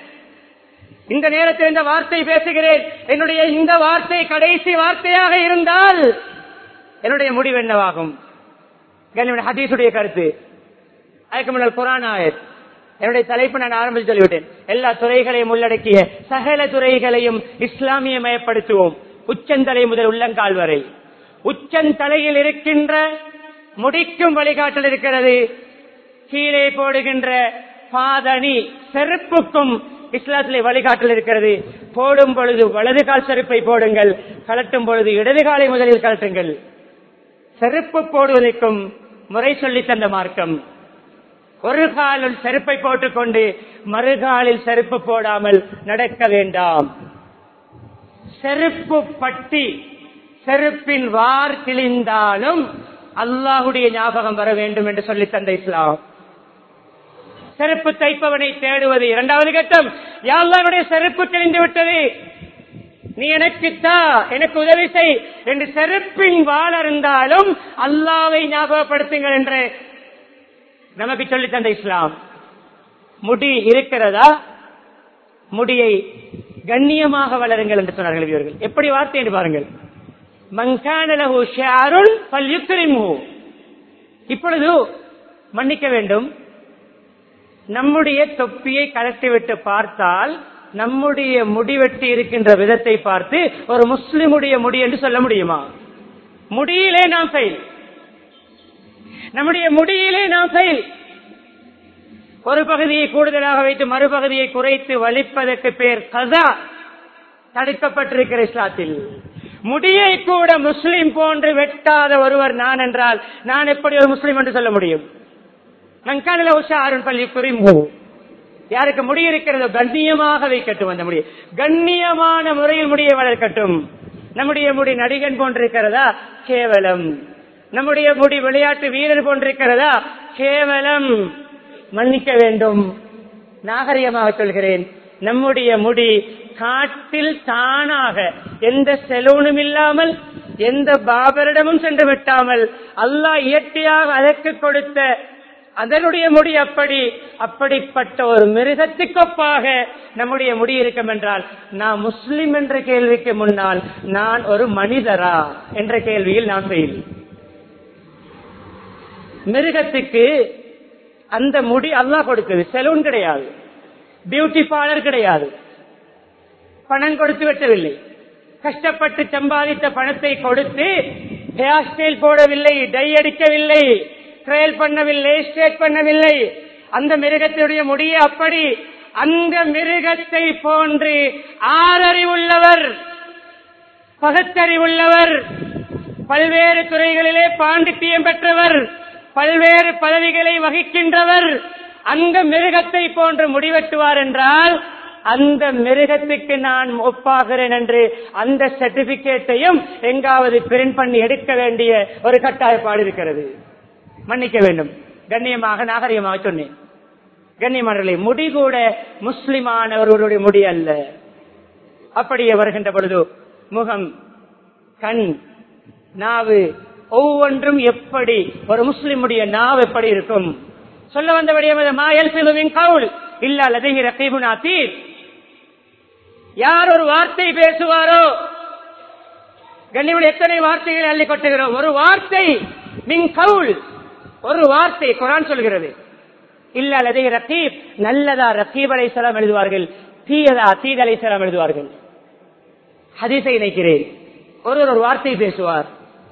இந்த நேரத்தில் இந்த வார்த்தை பேசுகிறேன், என்னுடைய இந்த வார்த்தை கடைசி வார்த்தையாக இருந்தால் என்னுடைய முடிவு என்னவாகும்? கண்ணியமான ஹதீஸுடைய கருத்து, அதுக்கு முன்னால் குர்ஆன் ஆயத். என்னுடைய தலைப்பு நான் ஆரம்பித்து சொல்லிவிட்டேன். எல்லா துறைகளையும் உள்ளடக்கிய சகல துறைகளையும் இஸ்லாமியமயப்படுத்துவோம். உச்சந்தலை முதல் உள்ளங்கால் வரை. உச்சந்தலையில் இருக்கின்ற முடிக்கும் வழிகாட்டல் இருக்கிறது. கீழே போடுகின்ற பாதணி செருப்புக்கும் இஸ்லாத்திலே வழிகாட்டல் இருக்கிறது. போடும் பொழுது வலது கால் செருப்பை போடுங்கள், கலட்டும் பொழுது இடது காலை முதலில் கலட்டுங்கள். செருப்பு போடுவதற்கும் முறை சொல்லி தந்த மார்க்கம். ஒரு காலில் செருப்பை போட்டுக்கொண்டு மறுகாலில் செருப்பு போடாமல் நடக்க வேண்டாம். செருப்பு பட்டி செருப்பின் வார் கிழிந்தாலும் அல்லாஹுடைய ஞாபகம் வர வேண்டும் என்று சொல்லி தந்த இஸ்லாம். செருப்பு தைப்பவனை தேடுவது இரண்டாவது கட்டம். யா அல்லாஹ், என்னுடைய செருப்பு கிழிந்து விட்டது, நீ எனக்கு தா, எனக்கு உதவி செய் என்று செருப்பின் வாள் இருந்தாலும் அல்லாஹ்வை ஞாபகப்படுத்துங்கள் என்று நமக்கு சொல்லி தந்த இஸ்லாம். முடி இருக்கிறதா? முடியை கண்ணியமாக வளருங்கள் என்று சொன்னார்கள் இவர்கள். எப்படி வார்த்தை என்று பாருங்கள். மங்கானலஹு ஷஅருன் ஃபல்யுக்ரிம்ஹு. இப்பொழுது மன்னிக்க வேண்டும், நம்முடைய தொப்பியை கலட்டிவிட்டு பார்த்தால் நம்முடைய முடிவெட்டி இருக்கின்ற விதத்தை பார்த்து ஒரு முஸ்லிமுடைய முடி என்று சொல்ல முடியுமா? முடியிலே நாம் ஃபெயில். நம்முடைய முடியிலே நாம் ஃபெயில். ஒரு பகுதியை கூடுதலாக வைத்து மறுபகுதியை குறைத்து வலிப்பதற்கு பேர் கஸா தடுக்கப்பட்டிருக்கிற இஸ்லாத்தில். முடியை கூட முஸ்லிம் போன்று வெட்டாத ஒருவர் நான் என்றால் நான் எப்படி ஒரு முஸ்லிம் என்று சொல்ல முடியும்? யாருக்கு முடி இருக்கிறதோ கண்ணியமாக வைக்கட்டும். அந்த முடி கண்ணியமான முறையில் முடியை வளர்க்கட்டும். நம்முடைய முடி நடிகன் போன்றிருக்கிறதா? கேவலம். நம்முடைய முடி விளையாட்டு வீரர் போன்றிருக்கிறதா? கேவலம். மன்னிக்க வேண்டும், நாகரிகமாக சொல்கிறேன். நம்முடைய முடி காட்டில் தானாக எந்த செலூனும் இல்லாமல் எந்த பாபரிடமும் சென்று விட்டாமல் அல்லாஹ் இயற்கையாக அதற்கு கொடுத்த அதனுடைய முடி அப்படி அப்படிப்பட்ட ஒரு மிருகத்துக்கொப்பாக நம்முடைய முடி இருக்கும் என்றால் நான் முஸ்லிம் என்ற கேள்விக்கு முன்னால் நான் ஒரு மனிதரா என்ற கேள்வியில் நான் ஃபெயில். மிருகத்துக்கு அந்த முடி அல்லாஹ் கொடுக்குது. செலூன் கிடையாது, பியூட்டி பார்லர் கிடையாது, பணம் கொடுத்து வெட்டவில்லை, கஷ்டப்பட்டு சம்பாதித்த பணத்தை கொடுத்து ஹேர் ஸ்டைல் போடவில்லை, டை அடிக்கவில்லை, ட்ரையல் பண்ணவில்லை, ஸ்ட்ரெட் பண்ணவில்லை. அந்த மிருகத்தினுடைய முடிய அப்படி. அந்த மிருகத்தை போன்று ஆறறிவுள்ளவர், பகுத்தறிவுள்ளவர், பல்வேறு துறைகளிலே பாண்டித்தியம் பெற்றவர், பல்வேறு பதவிகளை வகிக்கின்றவர் அந்த மிருகத்தை போன்று முடிவெட்டுவார் என்றால் அந்த மிருகத்துக்கு நான் ஒப்பாகிறேன் என்று அந்த சர்டிபிகேட்டையும் எங்காவது பிரிண்ட் பண்ணி எடுக்க வேண்டிய ஒரு கட்டாயப்பாடு இருக்கிறது. மன்னிக்க வேண்டும், கண்ணியமாக நாகரிகமாக சொன்னேன். கண்ணியமானவர்களே, முடி கூட முஸ்லிமானவர்களுடைய முடி அல்ல. அப்படியே வருகின்ற பொழுது முகம், கண், நாவு ஒவ்வொன்றும் எப்படி ஒரு முஸ்லிமுடைய நாவு எப்படி இருக்கும்? சொல்ல வந்தபடியே யார் ஒரு வார்த்தை பேசுவாரோ, கண்ணியமான எத்தனை வார்த்தைகளை அள்ளி கொட்டுகிறோம். ஒரு வார்த்தை மின் கவுல், ஒரு வார்த்தை குர்ஆன் சொல்கிறது. இல்ல அல்லது ரகீப், நல்லதா ரகீப் அலைஹிஸ்ஸலாம் எழுதுவார்கள், தீயதா தீத் அலைஹிஸ்ஸலாம் எழுதுவார்கள். ஹதீஸை இணைக்கிறேன். ஒரு ஒரு வார்த்தை பேசுவார்.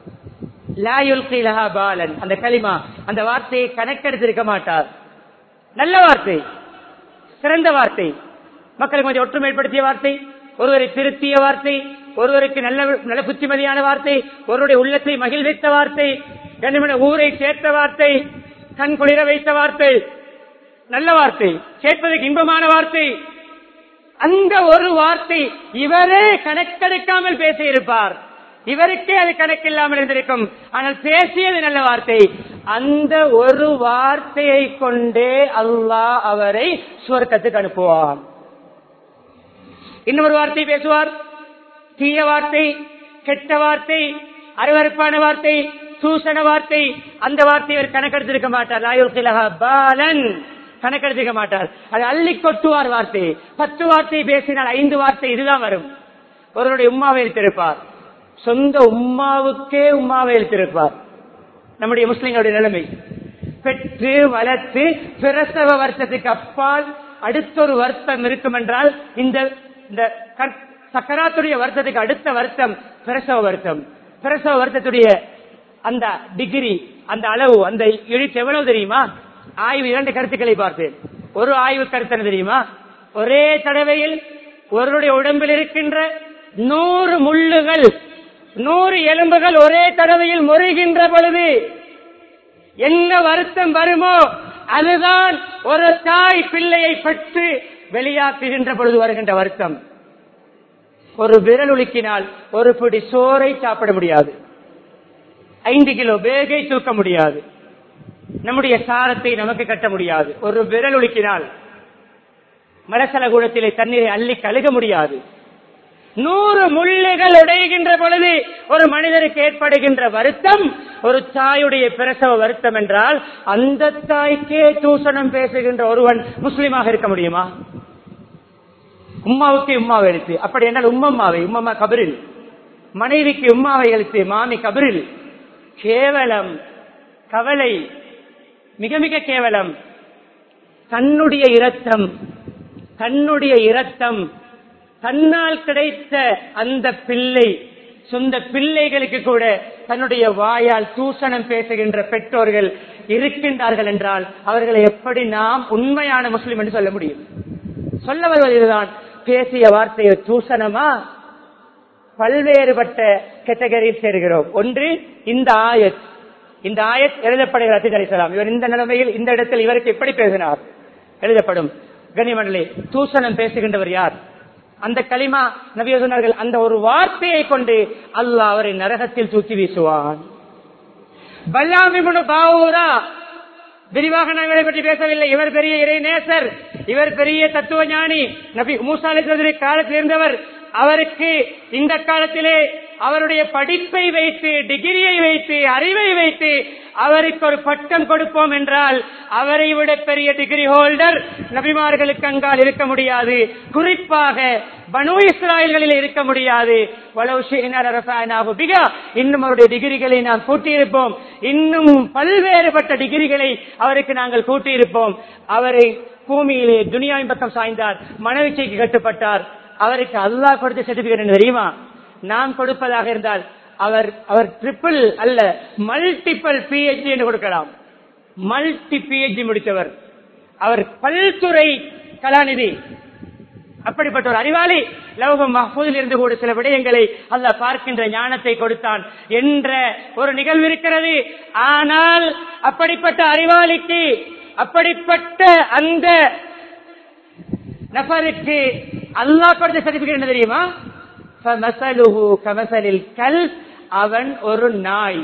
லா யுல்கி லஹா பாலன், அந்த கலிமா, அந்த வார்த்தையை கணக்கெடுத்திருக்க மாட்டார். நல்ல வார்த்தை, சிறந்த வார்த்தை, மக்களுக்கு கொஞ்சம் ஒற்றுமைப்படுத்திய வார்த்தை, ஒருவரை திருத்திய வார்த்தை, ஒருவருக்கு நல்ல நல்ல புத்திமதியான வார்த்தை, ஒருவருடைய உள்ளத்தை மகிழ்வித்த வார்த்தை, கண்ணியமான ஊரை சேர்த்த வார்த்தை, கண் குளிர வைத்த வார்த்தை, நல்ல வார்த்தை, கேட்பதற்கு இன்பமான வார்த்தை. அந்த ஒரு வார்த்தை இவரே கணக்கெடுக்காமல் பேசியிருப்பார், இவருக்கே அது கணக்கில்லாமல் இருந்திருக்கும். ஆனால் பேசியது நல்ல வார்த்தை. அந்த ஒரு வார்த்தையை கொண்டே அல்லாஹ் அவரை சுவர்க்கத்துக்கு அனுப்புவான். இன்னொரு வார்த்தை பேசுவார், தீய வார்த்தை, கெட்ட வார்த்தை, அருவருப்பான வார்த்தை, சூசன வார்த்தை. அந்த வார்த்தையை அவர் கணக்கெடுத்திருக்க மாட்டார். பாலன் கணக்கெடுத்திருக்க மாட்டார். அது அள்ளி கொட்டுவார் வார்த்தை. பத்து வார்த்தை பேசினால் ஐந்து வார்த்தை இதுதான் வரும். ஒருவருடைய உம்மாவை எழுத்திருப்பார், சொந்த உம்மாவுக்கே உம்மாவை எழுத்திருப்பார். நம்முடைய முஸ்லிம்களுடைய நிலைமை, பெற்று வளர்த்து பிரசவ வருத்தத்துக்கு அப்பால் அடுத்த ஒரு வருத்தம் இருக்கும் என்றால், இந்த சக்கராத்துடைய வருத்தத்துக்கு அடுத்த வருத்தம் பிரசவ வருத்தம். பிரசவ வருத்தத்துடைய அந்த டிகிரி, அந்த அளவு, அந்த எழுத்து எவ்வளவு தெரியுமா? ஆய்வு இரண்டு கருத்துக்களை பார்த்தேன். ஒரு ஆய்வு கருத்து தெரியுமா? ஒரே தடவையில் ஒருவருடைய உடம்பில் இருக்கின்ற நூறு முள்ளுகள், நூறு எலும்புகள் ஒரே தடவையில் முறிகின்ற பொழுது என்ன வருத்தம் வருமோ அதுதான் ஒரு தாய் பிள்ளையை பெற்று வெளியாக்குகின்ற பொழுது வருகின்ற வருத்தம். ஒரு விரல் உலுக்கினால் ஒரு பிடி சோறை சாப்பிட முடியாது, ஐந்து கிலோ பேகை தூக்க முடியாது, நம்முடைய சாரத்தை நமக்கு கட்ட முடியாது. ஒரு விரல் உலுக்கினால் மரசல கூடத்திலே தண்ணீரை அள்ளி கழுக முடியாது. நூறு முள்ளுகள் உடைகின்ற பொழுது ஒரு மனிதருக்கு ஏற்படுகின்ற வருத்தம் ஒரு தாயுடைய பிரசவ வருத்தம் என்றால், அந்த தாய்க்கே தூஷணம் பேசுகின்ற ஒருவன் முஸ்லிமாக இருக்க முடியுமா? உம்மாவுக்கு உம்மாவை எழுத்து, அப்படி என்றால் உம்மம்மாவை, உம்மம்மா கபரில், மனைவிக்கு உம்மாவை எழுத்து, மாமி கபரில். கேவலம், கவலை, மிக மிக கேவலம். தன்னுடைய இரத்தம், தன்னுடைய இரத்தம், தன்னால் கிடைத்த அந்த பிள்ளை, சொந்த பிள்ளைகளுக்கு கூட தன்னுடைய வாயால் தூஷணம் பேசுகின்ற பெற்றோர்கள் இருக்கின்றார்கள் என்றால், அவர்களை எப்படி நாம் உண்மையான முஸ்லிம் என்று சொல்ல முடியும்? சொல்ல வருவதுதான், பேசிய வார்த்தையை தூஷணமா? பல்வேறுபட்ட கேட்டகரியில் சேர்கிறோம். ஒன்று, இந்த ஆயத், இந்த ஆயத் எழுதப்படுகிற அத்திகரிக்கலாம், இவர் இந்த நிலைமையில் இந்த இடத்தில் இவருக்கு எப்படி பேசினார் எழுதப்படும். கனிமண்டலே, தூஷணம் பேசுகின்றவர் யார்? அந்த கலிமா நபி சொன்னார்கள், அந்த ஒரு வார்த்தையை கொண்டு அல்லாஹ் அவரை நரகத்தில் தூக்கி வீசுவான். பல்லாமி பாவூரா, விரிவாக நான் இவரை பற்றி பேசவில்லை. இவர் பெரிய இறைநேசர், இவர் பெரிய தத்துவ ஞானி, நபி மூசா அலைஹிஸ்ஸலாம் காலத்தில் இருந்தவர். அவருக்கு இந்த காலத்திலே அவருடைய படிப்பை வைத்து, டிகிரியை வைத்து, அறிவை வைத்து அவருக்கு ஒரு பட்டம் கொடுப்போம் என்றால், அவரை விட பெரிய டிகிரி ஹோல்டர் நபிமார்களுக்கு அங்கால் இருக்க முடியாது, குறிப்பாக பனு இஸ்ராயல்களில் இருக்க முடியாது. இன்னும் அவருடைய டிகிரிகளை நாம் கூட்டியிருப்போம், இன்னும் பல்வேறுபட்ட டிகிரிகளை அவருக்கு நாங்கள் கூட்டியிருப்போம். அவரை பூமியிலே துனியாவின் பக்கம் சாய்ந்தார், மனவிச்சைக்கு கட்டுப்பட்டார். அவருக்கு அல்லாஹ் கொடுத்த சர்டிபிகேட் என்ன தெரியுமா? நாம் கொடுப்பதாக இருந்தால் அவர் அவர் ட்ரிபிள் அல்ல மல்டிபிள் பிஹெச்டி என்று கொடுக்கலாம். மல்டி பிஹெச்டி முடித்தவர் அவர், பல்துறை கலாநிதி, அப்படிப்பட்ட ஒரு அறிவாளி. லௌஹ் மஹ்ஃபூஸில் இருந்து கூட சில விடயங்களை அல்லாஹ் பார்க்கின்ற ஞானத்தை கொடுத்தான் என்ற ஒரு நிகழ்வு இருக்கிறது. ஆனால் அப்படிப்பட்ட அறிவாளிக்கு, அப்படிப்பட்ட அந்த நபருக்கு அல்லாஹ் கொடுத்த சர்டிபிகேட் என்ன தெரியுமா? அவன் ஒரு நாய்,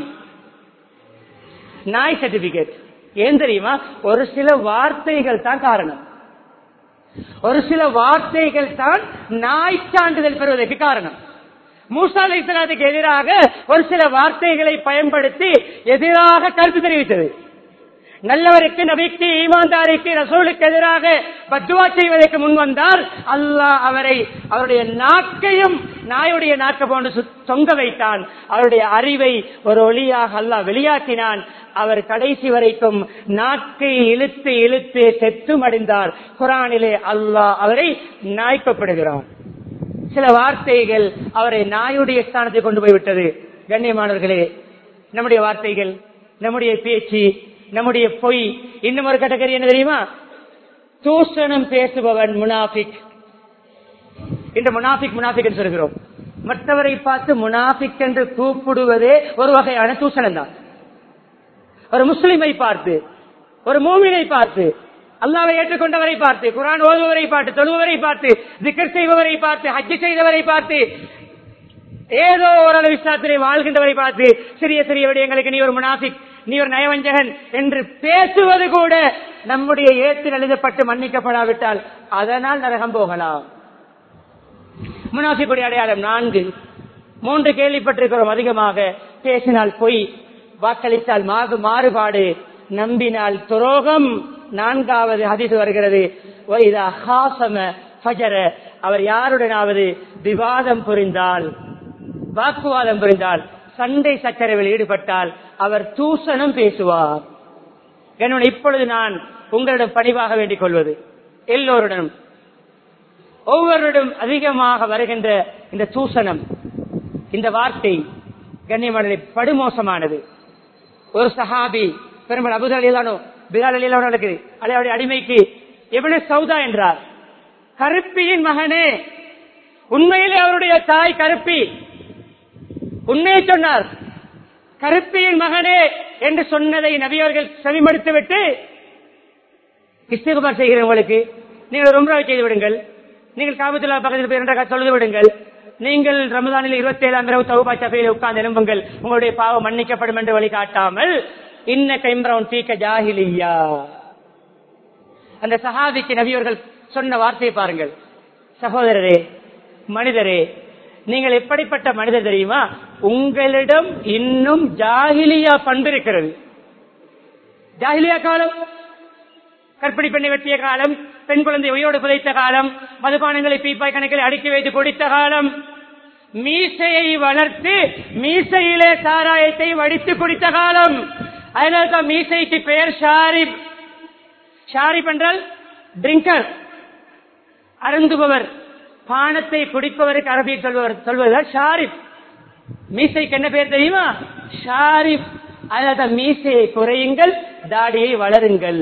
நாய் சர்டிபிகேட். ஏன் தெரியுமா? ஒரு சில வார்த்தைகள் தான் காரணம், ஒரு சில வார்த்தைகள் தான் நாய் சான்றிதழ் பெறுவதற்கு காரணம். மூசா அலைஹிஸ்ஸலாத்துக்கு எதிராக ஒரு சில வார்த்தைகளை பயன்படுத்தி எதிராக கருத்து தெரிவித்தது. நல்லவருக்கு, நபிக்கு, ஈமான்தாருக்கு, ரசூலுக்கு எதிராக பத்துவா செய்வதற்கு முன் வந்தால் அல்லாஹ் அவரை அவருடைய நாக்கையும் நாயுடைய நாக்க போன்று தொங்க வைத்தான். அவருடைய அறிவை ஒரு ஒளியாக அல்லாஹ் வெளியாக்கினான். அவர் கடைசி வரைக்கும் நாக்கை இழுத்து இழுத்து செத்து மடிந்தார். குர்ஆனிலே அல்லாஹ் அவரை நாய்க்கப்படுகிறார். சில வார்த்தைகள் அவரை நாயுடைய ஸ்தானத்தை கொண்டு போய்விட்டது. கண்ணியமானவர்களே, நம்முடைய வார்த்தைகள், நம்முடைய பேச்சு, நம்முடைய பொய், இன்னும் ஒரு கேட்டகரி என்ன தெரியுமா? தூஷணம் பேசுபவன் முனாஃபிக். இந்த முனாஃபிக் முனாஃபிக் என்று சொல்கிறோம். மற்றவரை பார்த்து முனாஃபிக் என்று கூப்பிடுவதே ஒரு வகையான தூஷணம் தான். ஒரு முஸ்லிமை பார்த்து, ஒரு மூமினை பார்த்து, அல்லாஹ்வை ஏற்றுக்கொண்டவரை பார்த்து, குர்ஆன் ஓதுவரை பார்த்து, தொழுவரை பார்த்து, திக்ர் செய்பவரை பார்த்து, ஹஜ் செய்தவரை பார்த்து, ஏதோ ஒரு இஸ்லாத்திலே வாழ்கின்றவரை பார்த்து சிறிய சிறிய விடயங்களுக்கு நீ ஒரு முனாஃபிக், நீ ஒரு நயவஞ்சகன் என்று பேசுவது கூட நம்முடைய ஏற்றில் எழுதப்பட்டு மன்னிக்கப்படாவிட்டால் அதனால் நரகம் போகலாம். முனாஃபிக்குடைய அடையாளம் நான்கு. மூன்று கேள்விப்பட்டிருக்கிறோம் அதிகமாக. பேசினால் பொய், வாக்களித்தால் மாறு மாறுபாடு, நம்பினால் துரோகம். நான்காவது ஹதீஸ் வருகிறது, அவர் யாருடனாவது விவாதம் புரிந்தால், வாக்குவாதம் புரிந்தால், சண்டை சச்சரவில் ஈடுபட்டால் அவர் தூஷணம் பேசுவார். என்னுடைய இப்பொழுது நான் உங்களிடம் பணிவாக வேண்டிக் கொள்வது, எல்லோருடனும் ஒவ்வொருடம் அதிகமாக வருகின்ற இந்த தூஷணம், இந்த வார்த்தை கண்ணியமான படுமோசமானது. ஒரு சஹாபி பெரும்பாலும் அபூ அலிலானோ பிலால் அலிலானோ இருக்குது, அலையாவுடைய அடிமைக்கு இப்னு சௌதா என்றார். கருப்பியின் மகனே, உண்மையிலே அவருடைய தாய் கருப்பி, உண்மையை சொன்னார். கருப்பியின் மகனே என்று சொன்னதை நபி அவர்கள் செவிமடுத்து விட்டு, இஸ்திக்பார் செய்கிறவங்களுக்கு நீங்கள் உம்ராவை செய்து விடுங்கள், நீங்கள் காபத்துல்லா பக்கத்தில் இரண்டு சொல்லிவிடுங்கள் விடுங்கள், நீங்கள் ரமதானில் இருபத்தி ஏழாம் இரவு தௌபா சஃபையில் உட்கார்ந்து எழும்புங்கள், உங்களுடைய பாவம் மன்னிக்கப்படும் என்று வழிகாட்டாமல் இன்ன கைம்ரவுன் தீக்க ஜாஹிலியா. அந்த சஹாபிக்கு நபி அவர்கள் சொன்ன வார்த்தையை பாருங்கள். சகோதரரே, மனிதரே, நீங்கள் எப்படிப்பட்ட மனிதர் தெரியுமா? உங்களிடம் இன்னும் ஜாஹிலியா பண்பு இருக்கிறது. ஜாஹிலியா காலம், கற்பிணி பெண்ணை வெட்டிய காலம், பெண் குழந்தை உயிரோடு புதைத்த காலம், மதுபானங்களை பீப்பாய் கணக்கில் அடுக்கி வைத்து குடித்த காலம், மீசையை வளர்த்து மீசையிலே சாராயத்தை வடித்து குடித்த காலம். அதனால்தான் மீசைக்கு பெயர் ஷாரிப். ஷாரிப் என்றால் ட்ரிங்கர், அருந்துபவர், பானத்தை குடிப்பவருக்கு அரபியில் சொல்பவர் சொல்வதுதான் ஷாரிப். மீசைக்கு என்ன பெயர் தெரியுமா? ஷாரிப். அதனால்தான் மீசையை குறையுங்கள், தாடியை வளருங்கள்.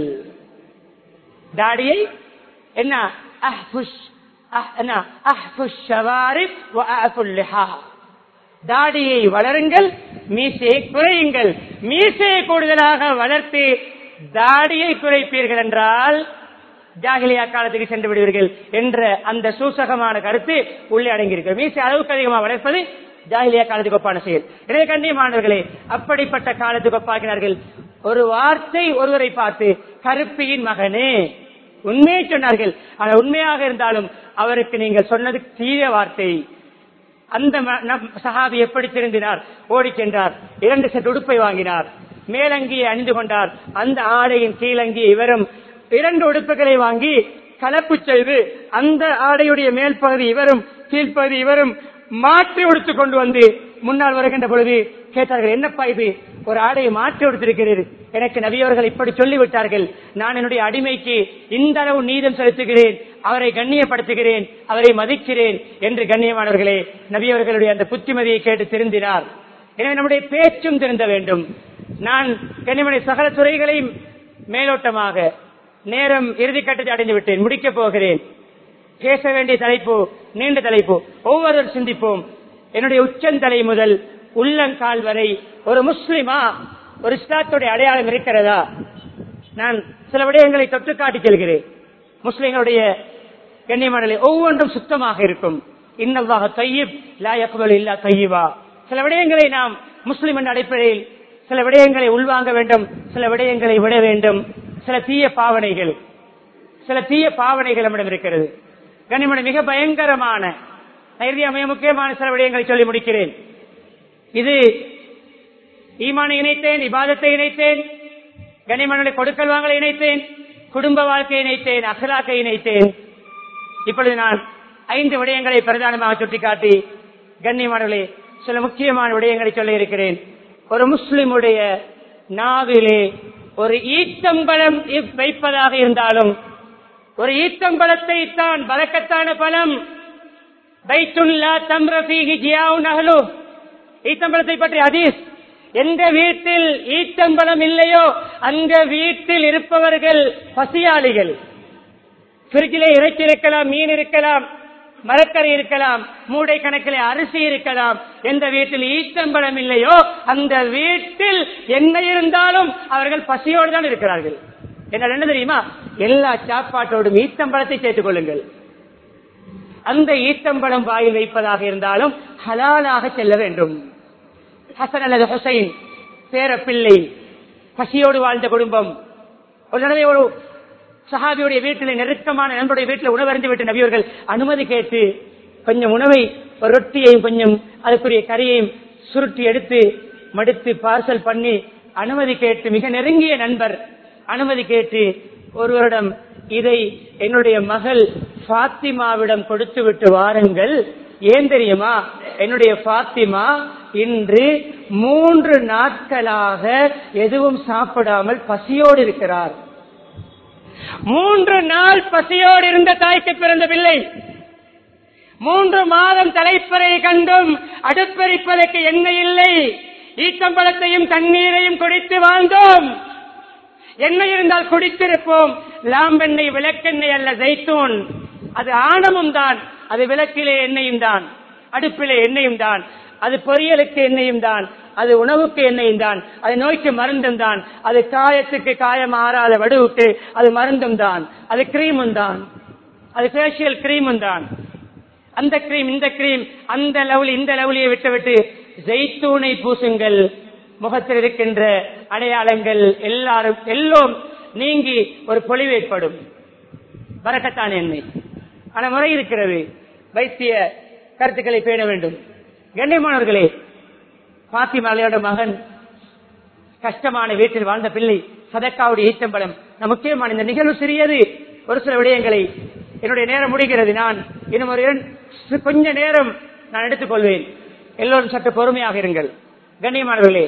தாடியை என்ன அஹ்ஃபுஷ் என்ன அஹ்ஃபுஷ் ஷவாரிப் வ அஃபுல் லிஹா. தாடியை வளருங்கள், மீசையை குறையுங்கள். மீசையை கூடுதலாக வளர்த்து தாடியை குறைப்பீர்கள் என்றால் ஜாகிலியா காலத்துக்கு சென்று விடுவீர்கள் என்ற அந்த சூசகமான கருத்து உள்ளே அடங்கியிருக்கிறது. மீசை அளவுக்கு அதிகமாக வளர்ப்பது ஜாகிலியா காலத்துக்கு ஒப்பான செயல். எனவே கண்ணியமானவர்களே, அப்படிப்பட்ட காலத்துக்கு ஒப்பாக்கினார்கள். ஒரு வார்த்தை ஒருவரை பார்த்து கருப்பியின் மகனே, உண்மையை சொன்னார்கள். ஆனால் உண்மையாக இருந்தாலும் அவருக்கு நீங்கள் சொன்னது தீய வார்த்தை. அந்த சஹாபி எப்படி திருந்தினார்? ஓடி சென்றார், இரண்டு செட் உடுப்பை வாங்கினார், மேலங்கியை அணிந்து கொண்டார். அந்த ஆடையின் கீழங்கி இவரும் இரண்டு உடுப்புகளை வாங்கி கலப்பு செய்து அந்த ஆடையுடைய மேல் பகுதி இவரும் கீழ்ப்பகுதி இவரும் மாற்றி உடுத்துக் கொண்டு வந்து முன்னால் வருகின்ற பொழுது கேட்டார்கள், என்னப்பா இது, ஒரு ஆடையை மாற்றி உடுத்திருக்கிறீர்கள்? எனக்கு நபியவர்கள் இப்படி சொல்லிவிட்டார்கள், நான் என்னுடைய அடிமைக்கு இந்த அளவு நீதம் செலுத்துகிறேன், அவரை கண்ணியப்படுத்துகிறேன், அவரை மதிக்கிறேன் என்று. கண்ணியமானவர்களே, நபியவர்களுடைய அந்த புத்திமதியை கேட்டு திருந்தினார். எனவே நம்முடைய பேச்சும் திருந்த வேண்டும். நான் கண்ணியமான சகல துறைகளையும் மேலோட்டமாக நேரம் இறுதி கட்டத்தை அடைந்து விட்டேன், முடிக்கப் போகிறேன். பேச வேண்டிய தலைப்பு நீண்ட தலைப்பு, ஒவ்வொருவர் சிந்திப்போம். என்னுடைய உச்சந்தலை முதல் உள்ளங்கால் வரை ஒரு முஸ்லிமா, ஒரு இஸ்லாத்துடைய அடையாளம் இருக்கிறதா? நான் சில விடயங்களை தொட்டு காட்டி செல்கிறேன். முஸ்லிம்களுடைய கண்ணியமான ஒவ்வொன்றும் சுத்தமாக இருக்கும். இன்னல்லாஹ தய்யிப் லா யக்பலு இல்லா தய்யிபா. சில விடயங்களை நாம் முஸ்லிம் என்ற அடிப்படையில் சில விடயங்களை உள்வாங்க வேண்டும், சில விடயங்களை விட வேண்டும். சில தீய பாவனைகள் சில தீய பாவனைகள் நம்மிடம் இருக்கிறது. கண்ணியமான மிக பயங்கரமான மிக முக்கியமான சில விடயங்களை சொல்லி முடிக்கிறேன். இது ஈமானை இணைத்தேன், இபாதத்தை இணைத்தேன், கனிமணலை கொடுக்கல் வாங்கலை இணைத்தேன், குடும்ப வாழ்க்கையை இணைத்தேன், அகலாக்கை இணைத்தேன். இப்பொழுது நான் ஐந்து விடயங்களை பிரதானமாக சுட்டிக்காட்டி கண்ணியமானவர்களே சில முக்கியமான விடயங்களை சொல்ல இருக்கிறேன். ஒரு முஸ்லிமுடைய நாவிலே ஒரு ஈத்தம்பழம் வைப்பதாக இருந்தாலும், ஒரு ஈத்தம்பழத்தை தான் பரக்கத்தான பழம், பைத்துல்லா தம்ரஃபீஹி ஜியாஉன் அஹ்லு, ஈத்தம்பழத்தை பற்றி ஹதீஸ், எந்த வீட்டில் ஈத்தம்பழம் இல்லையோ அந்த வீட்டில் இருப்பவர்கள் பசியாளிகள். பிரிட்ஜிலே இறைச்சி இருக்கலாம், மீன் இருக்கலாம், மரக்கறி இருக்கலாம், மூடை கணக்கிலே அரிசி இருக்கலாம். எந்த வீட்டில் ஈத்தம்பழம் இல்லையோ அந்த வீட்டில் என்ன இருந்தாலும் அவர்கள் பசியோடு தான் இருக்கிறார்கள். என்ன தெரியுமா? எல்லா சாப்பாட்டோடும் ஈத்தம்பழத்தை சேர்த்துக் கொள்ளுங்கள். அந்த ஈத்தம்பழம் வாயில் வைப்பதாக இருந்தாலும் ஹலாலாக செல்ல வேண்டும். ஹசன் அல்லது ஹுசைன் பேர பிள்ளை, பசியோடு வாழ்ந்த குடும்பம். ஒரு தடவை ஒரு சஹாபியுடைய வீட்டில், நெருக்கமான நண்பருடைய வீட்டில் உணவருந்து விட்டு நபியவர்கள் அனுமதி கேட்டு கொஞ்சம் உணவை, ஒரு ரொட்டியையும் கொஞ்சம் அதுக்குரிய கறியையும் சுருட்டி எடுத்து மடித்து பார்சல் பண்ணி அனுமதி கேட்டு, மிக நெருங்கிய நண்பர் அனுமதி கேட்டு ஒருவரிடம், இதை என்னுடைய மகள் ஃபாத்திமாவிடம் கொடுத்து விட்டு வாருங்கள். ஏன் தெரியுமா? என்னுடைய ஃபாத்திமா இன்று மூன்று நாட்களாக எதுவும் சாப்பிடாமல் பசியோடு இருக்கிறார். மூன்று நாள் பசியோடு இருந்த தாய்க்கு பிறந்த பிள்ளை, மூன்று மாதம் தலைப்பறை கண்டும் அடுப்பெரிப்பதற்கு எண்ணெய் இல்லை, ஈத்தம்பழத்தையும் தண்ணீரையும் குடித்து வாழ்ந்தோம். எண்ணெய் இருந்தால் குடித்திருப்போம். லாம்பெண்ணெய், விளக்கெண்ணெய் அல்ல, ஜைத்தூன். அது ஆணமும் தான், அது விளக்கிலே எண்ணெயும் தான், அடுப்பிலே எண்ணெயும் தான், அது பொரியலுக்கு எண்ணெயும் தான், அது உணவுக்கு எண்ணெயும் தான், அது நோய்க்கு மருந்தும் தான், அது காயத்துக்கு காயம் ஆறாத வடுவுக்கு அது மருந்தும் தான், அது கிரீமும் தான், அது ஃபேஷியல் கிரீமும் தான். அந்த கிரீம் இந்த கிரீம், அந்த லவ்லி இந்த லவ்லியை விட்டுவிட்டு ஜெய்த்தூனை பூசுங்கள். முகத்தில் இருக்கின்ற அடையாளங்கள் எல்லாரும் எல்லோரும் நீங்கி ஒரு பொலிவு ஏற்படும். பரக்கத்தான எண்ணெய். ஆன முறை இருக்கிறது. வைத்திய கருத்துக்களை பேண வேண்டும். கண்ணியமானவர்களே, பாத்திமா அலையோட மகன் கஷ்டமான வீட்டில் வாழ்ந்த பிள்ளை, சதக்காவுடைய ஈத்தம்பழம். முக்கியமான இந்த நிகழ்வு சிறியது. ஒரு சில விடயங்களை, என்னுடைய நேரம் முடிகிறது, நான் இன்னும் ஒரு கொஞ்ச நேரம் நான் எடுத்துக் கொள்வேன். எல்லோரும் சற்று பொறுமையாக இருங்கள். கண்ணியமானவர்களே,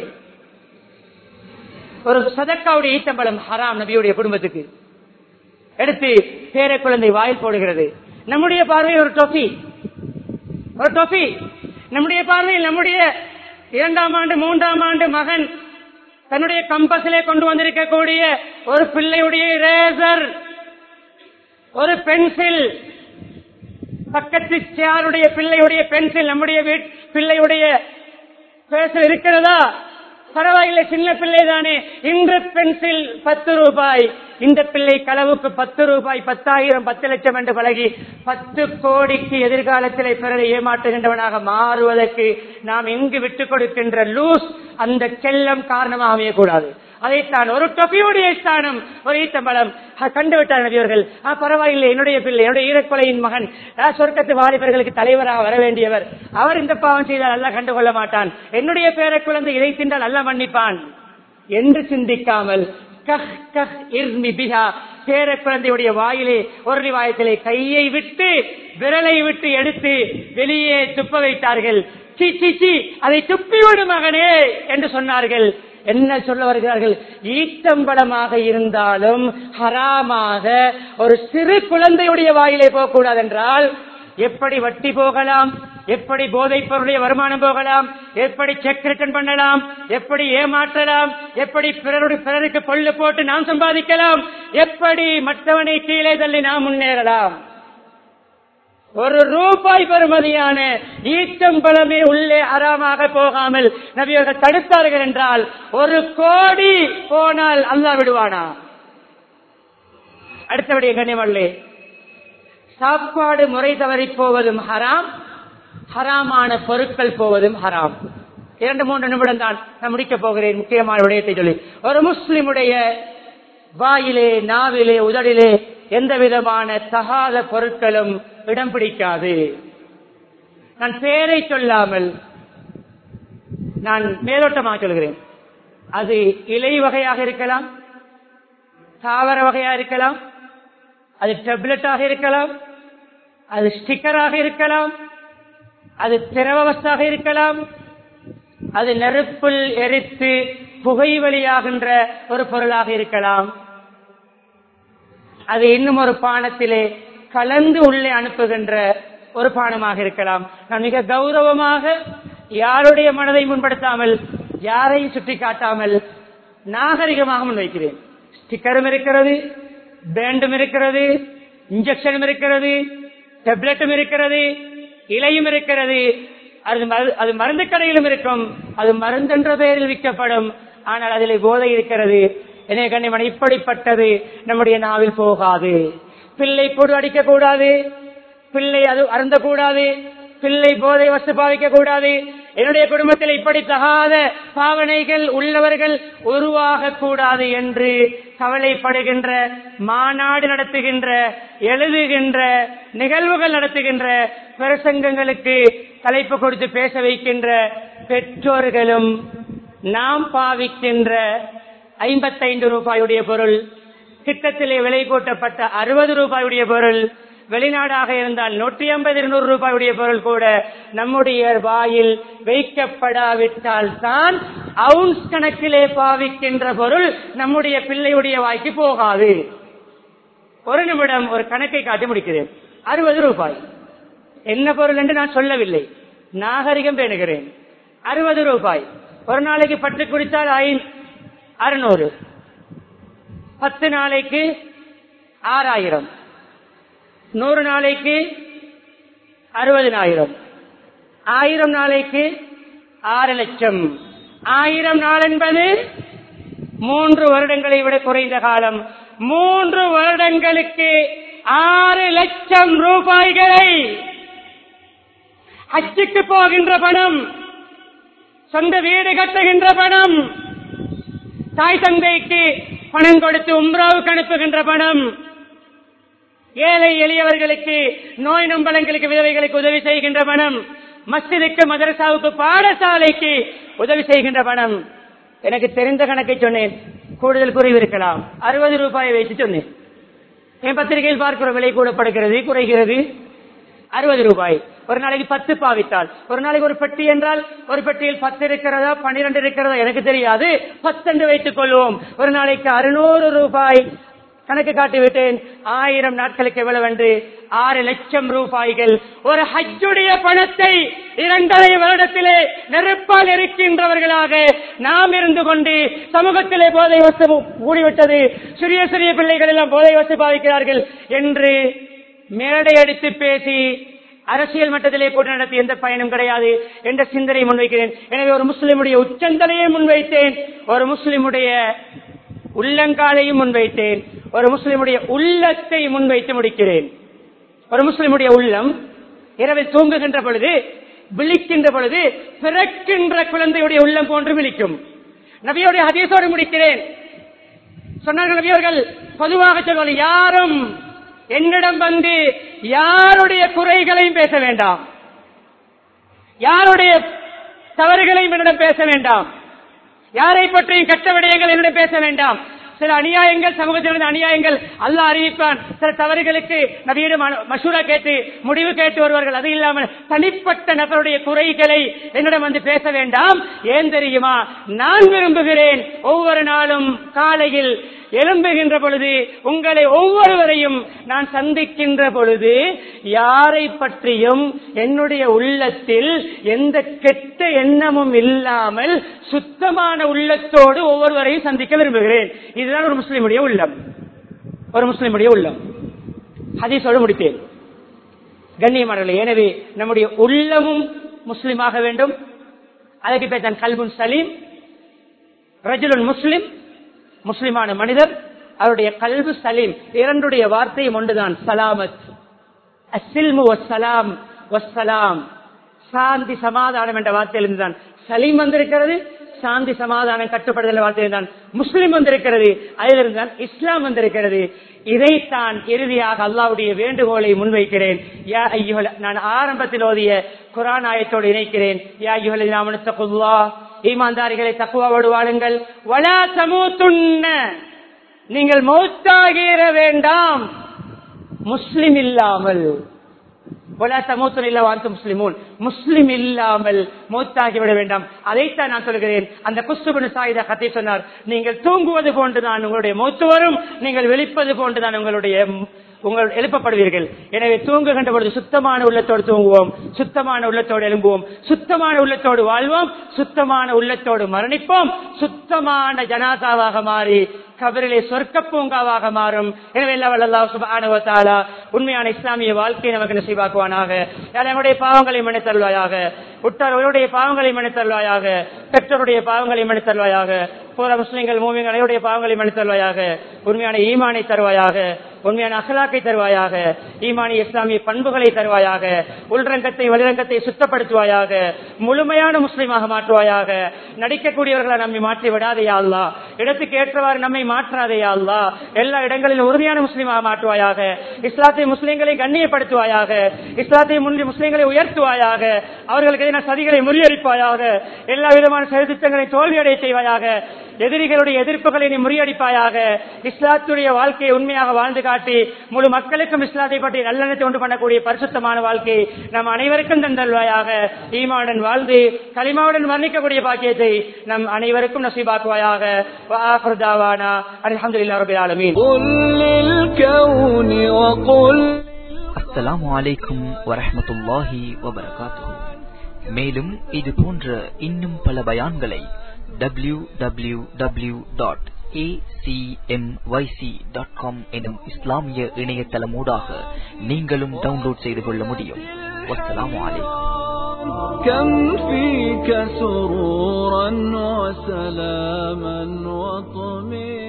ஒரு சதக்காவுடைய ஈத்தம்பழம் ஹராம் நபியுடைய குடும்பத்துக்கு. எடுத்து பேர குழந்தை வாயில் போடுகிறது. நம்முடைய பார்வையில் ஒரு டொஃபி, ஒரு டொஃபி. நம்முடைய பார்வையில் நம்முடைய இரண்டாம் ஆண்டு மூன்றாம் ஆண்டு மகன் தன்னுடைய கம்பஸிலே கொண்டு வந்திருக்கக்கூடிய ஒரு பிள்ளையுடைய ரேசர், ஒரு பென்சில், பக்கத்து சேருடைய பிள்ளையுடைய பென்சில் நம்முடைய பிள்ளையுடைய பேசல் இருக்கிறதா? பரவாயில்லை, சின்ன பிள்ளை தானே. இன்று பென்சில் பத்து ரூபாய், இந்த பிள்ளை களவுக்கு பத்து ரூபாய், பத்தாயிரம், பத்து லட்சம் என்று பழகி பத்து கோடிக்கு எதிர்காலத்தில் பிறரை ஏமாற்றுகின்றவனாக மாறுவதற்கு நாம் எங்கு விட்டுக் கொடுக்கின்ற லூஸ், அந்த செல்லம் காரணமாக அமையக்கூடாது. அதைத்தான் ஒரு டொபியுடைய ஸ்தானம், ஒரு ஈத்தம்பழம் கண்டுவிட்டார் நபியவர்கள். பரவாயில்லை, என்னுடைய பிள்ளை, என்னுடைய ஈரக்கொலையின் மகன், சொர்க்கத்து வாலிபர்களுக்கு தலைவராக வர வேண்டியவர், அவர் இந்த பாவம் செய்தால் அல்ல கண்டுகொள்ள மாட்டான், என்னுடைய பேர குழந்தை இதை தின்றால் அல்ல மன்னிப்பான் என்று சிந்திக்காமல் பேர குழந்தையுடைய வாயிலே ஒரு ரிவாயத்திலே கையை விட்டு விரலை விட்டு எடுத்து வெளியே துப்ப வைத்தார்கள். சி சி சி அதை துப்பிவிடு மகனே என்று சொன்னார்கள். என்ன சொல்ல வருகிறார்கள்? ஈத்தம்பழமாக இருந்தாலும் ஹராமாக ஒரு சிறு குழந்தையுடைய வாயிலே போகக்கூடாது என்றால் எப்படி வட்டி போகலாம், எப்படி போதைப் பொருளுடைய வருமானம் போகலாம், எப்படி செக் ரிட்டர்ன் பண்ணலாம், எப்படி ஏமாற்றலாம், எப்படி பிறருடைய பிறருக்கு கொள்ளு போட்டு நாம் சம்பாதிக்கலாம், எப்படி மற்றவனை கீழே தள்ளி நாம் முன்னேறலாம். ஒரு ரூபாய் பெறுமதியான ஈச்சம்பழமே உள்ளே ஹராமாக போகாமல் நபியர்கள் தடுத்தார்கள் என்றால் ஒரு கோடி போனால் அல்லாஹ் விடுவானா? அடுத்தபடிய கண்ணியமல்லே, சாப்பாடு முறை தவறி போவதும் ஹராம், ஹராமான பொருட்கள் போவதும் ஹராம். இரண்டு மூன்று நிமிடம் தான் நான் முடிக்கப் போகிறேன். முக்கியமான விடயத்தை சொல்லி, ஒரு முஸ்லிமுடைய வாயிலே, நாவிலே, உதடிலே எந்த விதமான தகாத பொருட்களும் இடம் பிடிக்காது. நான் பேரை சொல்லாமல் நான் மேலோட்டமாக சொல்கிறேன். அது இலை வகையாக இருக்கலாம், தாவர வகையா இருக்கலாம், அது டேப்லெட்டாக இருக்கலாம், அது ஸ்டிக்கராக இருக்கலாம், அது திரவவஸ்தாக இருக்கலாம், அது நெருப்பில் எரித்து புகை வழியாகின்ற ஒரு பொருளாக இருக்கலாம், அது இன்னும் ஒரு பானத்திலே கலந்து உள்ளே அனுப்புகின்ற ஒரு பானமாக இருக்கலாம். நான் மிக கௌரவமாக யாருடைய மனதை முன்படுத்தாமல், யாரையும் சுட்டி காட்டாமல் நாகரிகமாக முன்வைக்கிறேன். ஸ்டிக்கரும் இருக்கிறது, பேண்டும் இருக்கிறது, இன்ஜெக்ஷனும் இருக்கிறது, டேப்லெட்டும் இருக்கிறது, இலையும் இருக்கிறது, அது மருந்து கடையிலும் இருக்கும், அது மருந்தென்ற பெயரில் விற்கப்படும். ஆனால் அதில் போதை இருக்கிறது. எனவே கண்ணியமான இப்படிப்பட்டது நம்முடைய நாவில் போகாது. பிள்ளை போடு அடிக்க கூடாது, பிள்ளை அது அருந்த கூடாது, பிள்ளை போதை வஸ்து பாவிக்க கூடாது. என்னுடைய குடும்பத்தில் இப்படி தகாத பாவனைகள் உள்ளவர்கள் உருவாக கூடாது என்று கவலைப்படுகின்ற, மாநாடு நடத்துகின்ற, எழுதுகின்ற, நிகழ்வுகள் நடத்துகின்ற, பிரசங்கங்களுக்கு தலைப்பு கொடுத்து பேச வைக்கின்ற பெற்றோர்களும் நாம் பாவிக்கின்ற ஐம்பத்தைந்து ரூபாயுடைய பொருள், திட்டத்திலே விலை கூட்டப்பட்ட அறுபது ரூபாயுடைய பொருள், வெளிநாடாக இருந்தால் நூற்றி ஐம்பது இருநூறு ரூபாயுடைய பொருள் கூட நம்முடைய வாயில் வைக்கப்படாவிட்டால் தான் அவுன்ஸ் கணக்கிலே பாவிக்கின்ற பொருள் நம்முடைய பிள்ளையுடைய வாய்க்கு போகாது. ஒரு நிமிடம் ஒரு கணக்கை காட்டி முடிக்கிறேன். அறுபது ரூபாய் என்ன பொருள் என்று நான் சொல்லவில்லை, நாகரிகம் பேணுகிறேன். அறுபது ரூபாய் ஒரு நாளைக்கு பட்டு குடித்தால் அறுநூறு, பத்து நாளைக்கு ஆறாயிரம், நூறு நாளைக்கு அறுபதினாயிரம், ஆயிரம் நாளைக்கு ஆறு லட்சம். ஆயிரம் நாள் என்பது மூன்று வருடங்களை விட குறைந்த காலம். மூன்று வருடங்களுக்கு ஆறு லட்சம் ரூபாய்களை ஹஜ்ஜுக்கு போகின்ற பணம், சொந்த வீடு கட்டுகின்ற பணம், தாய் தந்தைக்கு பணம் கொடுத்து உம்ராவுக்கு அனுப்புகின்ற பணம், ஏழை எளியவர்களுக்கு, நோய் நம்பலங்களுக்கு, விதவைகளுக்கு உதவி செய்கின்ற பணம், மஸ்ஜிதுக்கு, மதரசாவுக்கு, பாடசாலைக்கு உதவி செய்கின்ற பணம். எனக்கு தெரிந்த கணக்கை சொன்னேன், கூடுதல் குறைவு இருக்கலாம். அறுபது ரூபாயை வைத்து சொன்னேன். என் பத்திரிகையில் பார்க்கிற விலை கூடப்படுகிறது, குறைகிறது. அறுபது ரூபாய் ஒரு நாளைக்கு பத்து பாவித்தால், ஒரு நாளைக்கு ஒரு பெட்டி என்றால் ஒரு பெட்டியில் பத்து இருக்கிறதா பன்னிரண்டு இருக்கிறதா எனக்கு தெரியாது, பத்தென்று வைத்துக் கொள்வோம். ஒரு நாளைக்கு அறுநூறு ரூபாய் கணக்கு காட்டிவிட்டேன். ஆயிரம் நாட்களுக்கு எவ்வளவு என்று ஆறு லட்சம் ரூபாய்கள். ஒரு ஹஜ்ஜுடைய பணத்தை இரண்டரை வருடத்திலே நெருப்பால் இருக்கின்றவர்களாக நாம் இருந்து கொண்டு சமூகத்திலே போதை வசு கூடிவிட்டது, சிறிய சிறிய பிள்ளைகள் எல்லாம் போதை வசு பாவிக்கிறார்கள் என்று மேடை அடித்து பேசி அரசியல் மட்டத்திலே போட்டு நடத்தி எந்த பயனும் கிடையாது என்ற சிந்தனை முன்வைக்கிறேன். எனவே ஒரு முஸ்லிமுடைய உச்சந்தலையை முன்வைத்தேன், ஒரு முஸ்லிமுடைய உள்ளங்காலையும் முன்வைத்தேன், ஒரு முஸ்லிமுடைய உள்ளத்தை முன்வைத்து முடிக்கிறேன். ஒரு முஸ்லிமுடைய உள்ளம் இரவில் தூங்குகின்ற பொழுது, விழிக்கின்ற பொழுது பிறக்கின்ற குழந்தையுடைய உள்ளம் போன்று விழிக்கும். நபியோடைய ஹதீஸோடு முடிக்கிறேன். சொன்னார்கள் நபியவர்கள் பொதுவாக சொல்வார்கள், யாரும் என்னிடம் வந்து யாருடைய குறைகளையும் பேச வேண்டாம், யாருடைய தவறுகளையும் என்னிடம் பேச வேண்டாம், யாரை பற்றியும் கெட்ட விடயங்கள் என்னிடம் பேச வேண்டாம். சில அநியாயங்கள், சமூகத்திலிருந்து அநியாயங்கள் அல்லாஹ் அறிவிப்பான். சில தவறுகளுக்கு நபியிடம் மஷூரா கேட்டு முடிவு கேட்டு வருவார்கள். அது இல்லாமல் தனிப்பட்ட நபருடைய குறைகளை என்னிடம் வந்து பேச வேண்டாம். ஏன் தெரியுமா? நான் விரும்புகிறேன் ஒவ்வொரு நாளும் காலையில் எழும்புகின்ற பொழுது உங்களை ஒவ்வொருவரையும் நான் சந்திக்கின்ற பொழுது யாரை பற்றியும் என்னுடைய உள்ளத்தில் எந்த கெட்ட எண்ணமும் இல்லாமல் சுத்தமான உள்ளத்தோடு ஒவ்வொருவரையும் சந்திக்க விரும்புகிறேன். இதுதான் ஒரு முஸ்லிமுடைய உள்ளம், ஒரு முஸ்லிமுடைய உள்ளம். ஹதீஸோடு முடித்தேன். கண்ணியமானவர்களே, எனவே நம்முடைய உள்ளமும் முஸ்லிமாக வேண்டும். அதற்கு பேர் தான் கல்புன் சலீம். ரஜுலுன் முஸ்லிம், முஸ்லிமான மனிதர், அவருடைய கல்பு சலீம். இரண்டுடைய வார்த்தையும் ஒன்றுதான், சலாமத். அஸ்ஸில்மு வஸ்ஸலாம் வஸ்ஸலாம், சாந்தி சமாதானம் என்ற வார்த்தையிலிருந்து தான் சலீம் வந்திருக்கிறது. சாந்தி சமாதானம் கட்டுப்படுதல் வார்த்தையில் தான் முஸ்லிம் வந்திருக்கிறது. அதிலிருந்து தான் இஸ்லாம் வந்திருக்கிறது. இதைத்தான் இறுதியாக அல்லாஹ்வுடைய வேண்டுகோளை முன்வைக்கிறேன். யா அய்யுஹல், நான் ஆரம்பத்தில் ஓதிய குர்ஆன் ஆயத்தோடு இணைக்கிறேன். யா அய்யுஹல்லதீன ஆமனு தக்குல்லாஹ், ஈமான்தாரிகளை தக்வாவோடு வாழுங்கள். வலா தமூதுன்ன, நீங்கள் மௌத்தாகிற வேண்டாம் முஸ்லிம் இல்லாமல். முஸ்லிமூன் முஸ்லிம் இல்லாமல் மௌத்தாகிவிட வேண்டாம். அதைத்தான் நான் சொல்கிறேன். அந்த குஸ்துபுன் சாயிதா கத்தீப் சொன்னார், நீங்கள் தூங்குவது போன்றுதான் உங்களுடைய மௌத்து வரும், நீங்கள் விழிப்பது போன்றுதான் உங்களுடைய உங்கள் எழுப்பப்படுவீர்கள். எனவே தூங்குகின்ற பொழுது சுத்தமான உள்ளத்தோடு தூங்குவோம், சுத்தமான உள்ளத்தோடு எழும்புவோம், சுத்தமான உள்ளத்தோடு வாழ்வோம், சுத்தமான உள்ளத்தோடு மரணிப்போம், சுத்தமான ஜனாசாவாக மாறி கபரிலே சொர்க்க பூங்காவாக மாறும். எனவே அல்லாஹ் சுப்ஹானஹு வ தஆலா உண்மையான இஸ்லாமிய வாழ்க்கையை நமக்கு நசீபாக்குவானாக. நம்முடைய பாவங்களை மன்னித்தருள்வாயாக, உற்றார்களுடைய பாவங்களை மன்னித்தருள்வாயாக, பெற்றோருடைய பாவங்களை மன்னித்தருள்வாயாக, பூர முஸ்லிம்கள் மூமின்கள் அனைவருடைய பாவங்களை மன்னித்தருள்வாயாக. உண்மையான ஈமானை தருவாயாக, உண்மையான அகலாக்கை தருவாயாக, ஈமானி இஸ்லாமிய பண்புகளை தருவாயாக, உள்ரங்கத்தை வெளிரங்கத்தை சுத்தப்படுத்துவாயாக, முழுமையான முஸ்லிமாக மாற்றுவாயாக. நடிக்கக்கூடியவர்களை நம்மை மாற்றி விடாதையா அல்லாஹ், இடத்துக்கு ஏற்றவாறு நம்மை மாற்றாதையா அல்லாஹ், எல்லா இடங்களிலும் உறுதியான முஸ்லிமாக மாற்றுவாயாக. இஸ்லாத்தை முஸ்லிம்களை கண்ணியப்படுத்துவாயாக, இஸ்லாத்தை முன்னே முஸ்லிம்களை உயர்த்துவாயாக, அவர்களுக்கு எதிரான சதிகளை முறியடிப்பாயாக, எல்லா விதமான சதித்திட்டங்களை தோல்வியடைய செய்வாயாக, எதிரிகளுடைய எதிர்ப்புகளை நீ முறியடிப்பாயாக. இஸ்லாத்துடைய வாழ்க்கையை உண்மையாக வாழ்ந்து காட்டி முழு மக்களுக்கும் இஸ்லாத்தை பற்றி நல்லெண்ணத்தை உண்டு பண்ணக்கூடிய பரிசுத்தமான வாழ்க்கை நம் அனைவருக்கும் தந்தல்வாயாக. ஈமாவுடன் வாழ்ந்து கலிமாவுடன் மரணிக்கக்கூடிய பாக்கியத்தை நம் அனைவருக்கும் நசீபாக்குவாயாக. அல்ஹம்துலில்லாஹி ரப்பில் ஆலமீன். அஸ்ஸலாமு அலைக்கும் வரஹ்மத்துல்லாஹி வபரகாத்துஹு. மேலும் இது போன்ற இன்னும் பல பயான்களை W W W dot A C M Y C dot com எனும் இஸ்லாமிய இணையதளமூடாக நீங்களும் டவுன்லோட் செய்து கொள்ள முடியும். வஸ்ஸலாமு அலைக்கும். كم فيك سرورا وسلاما وطمئنا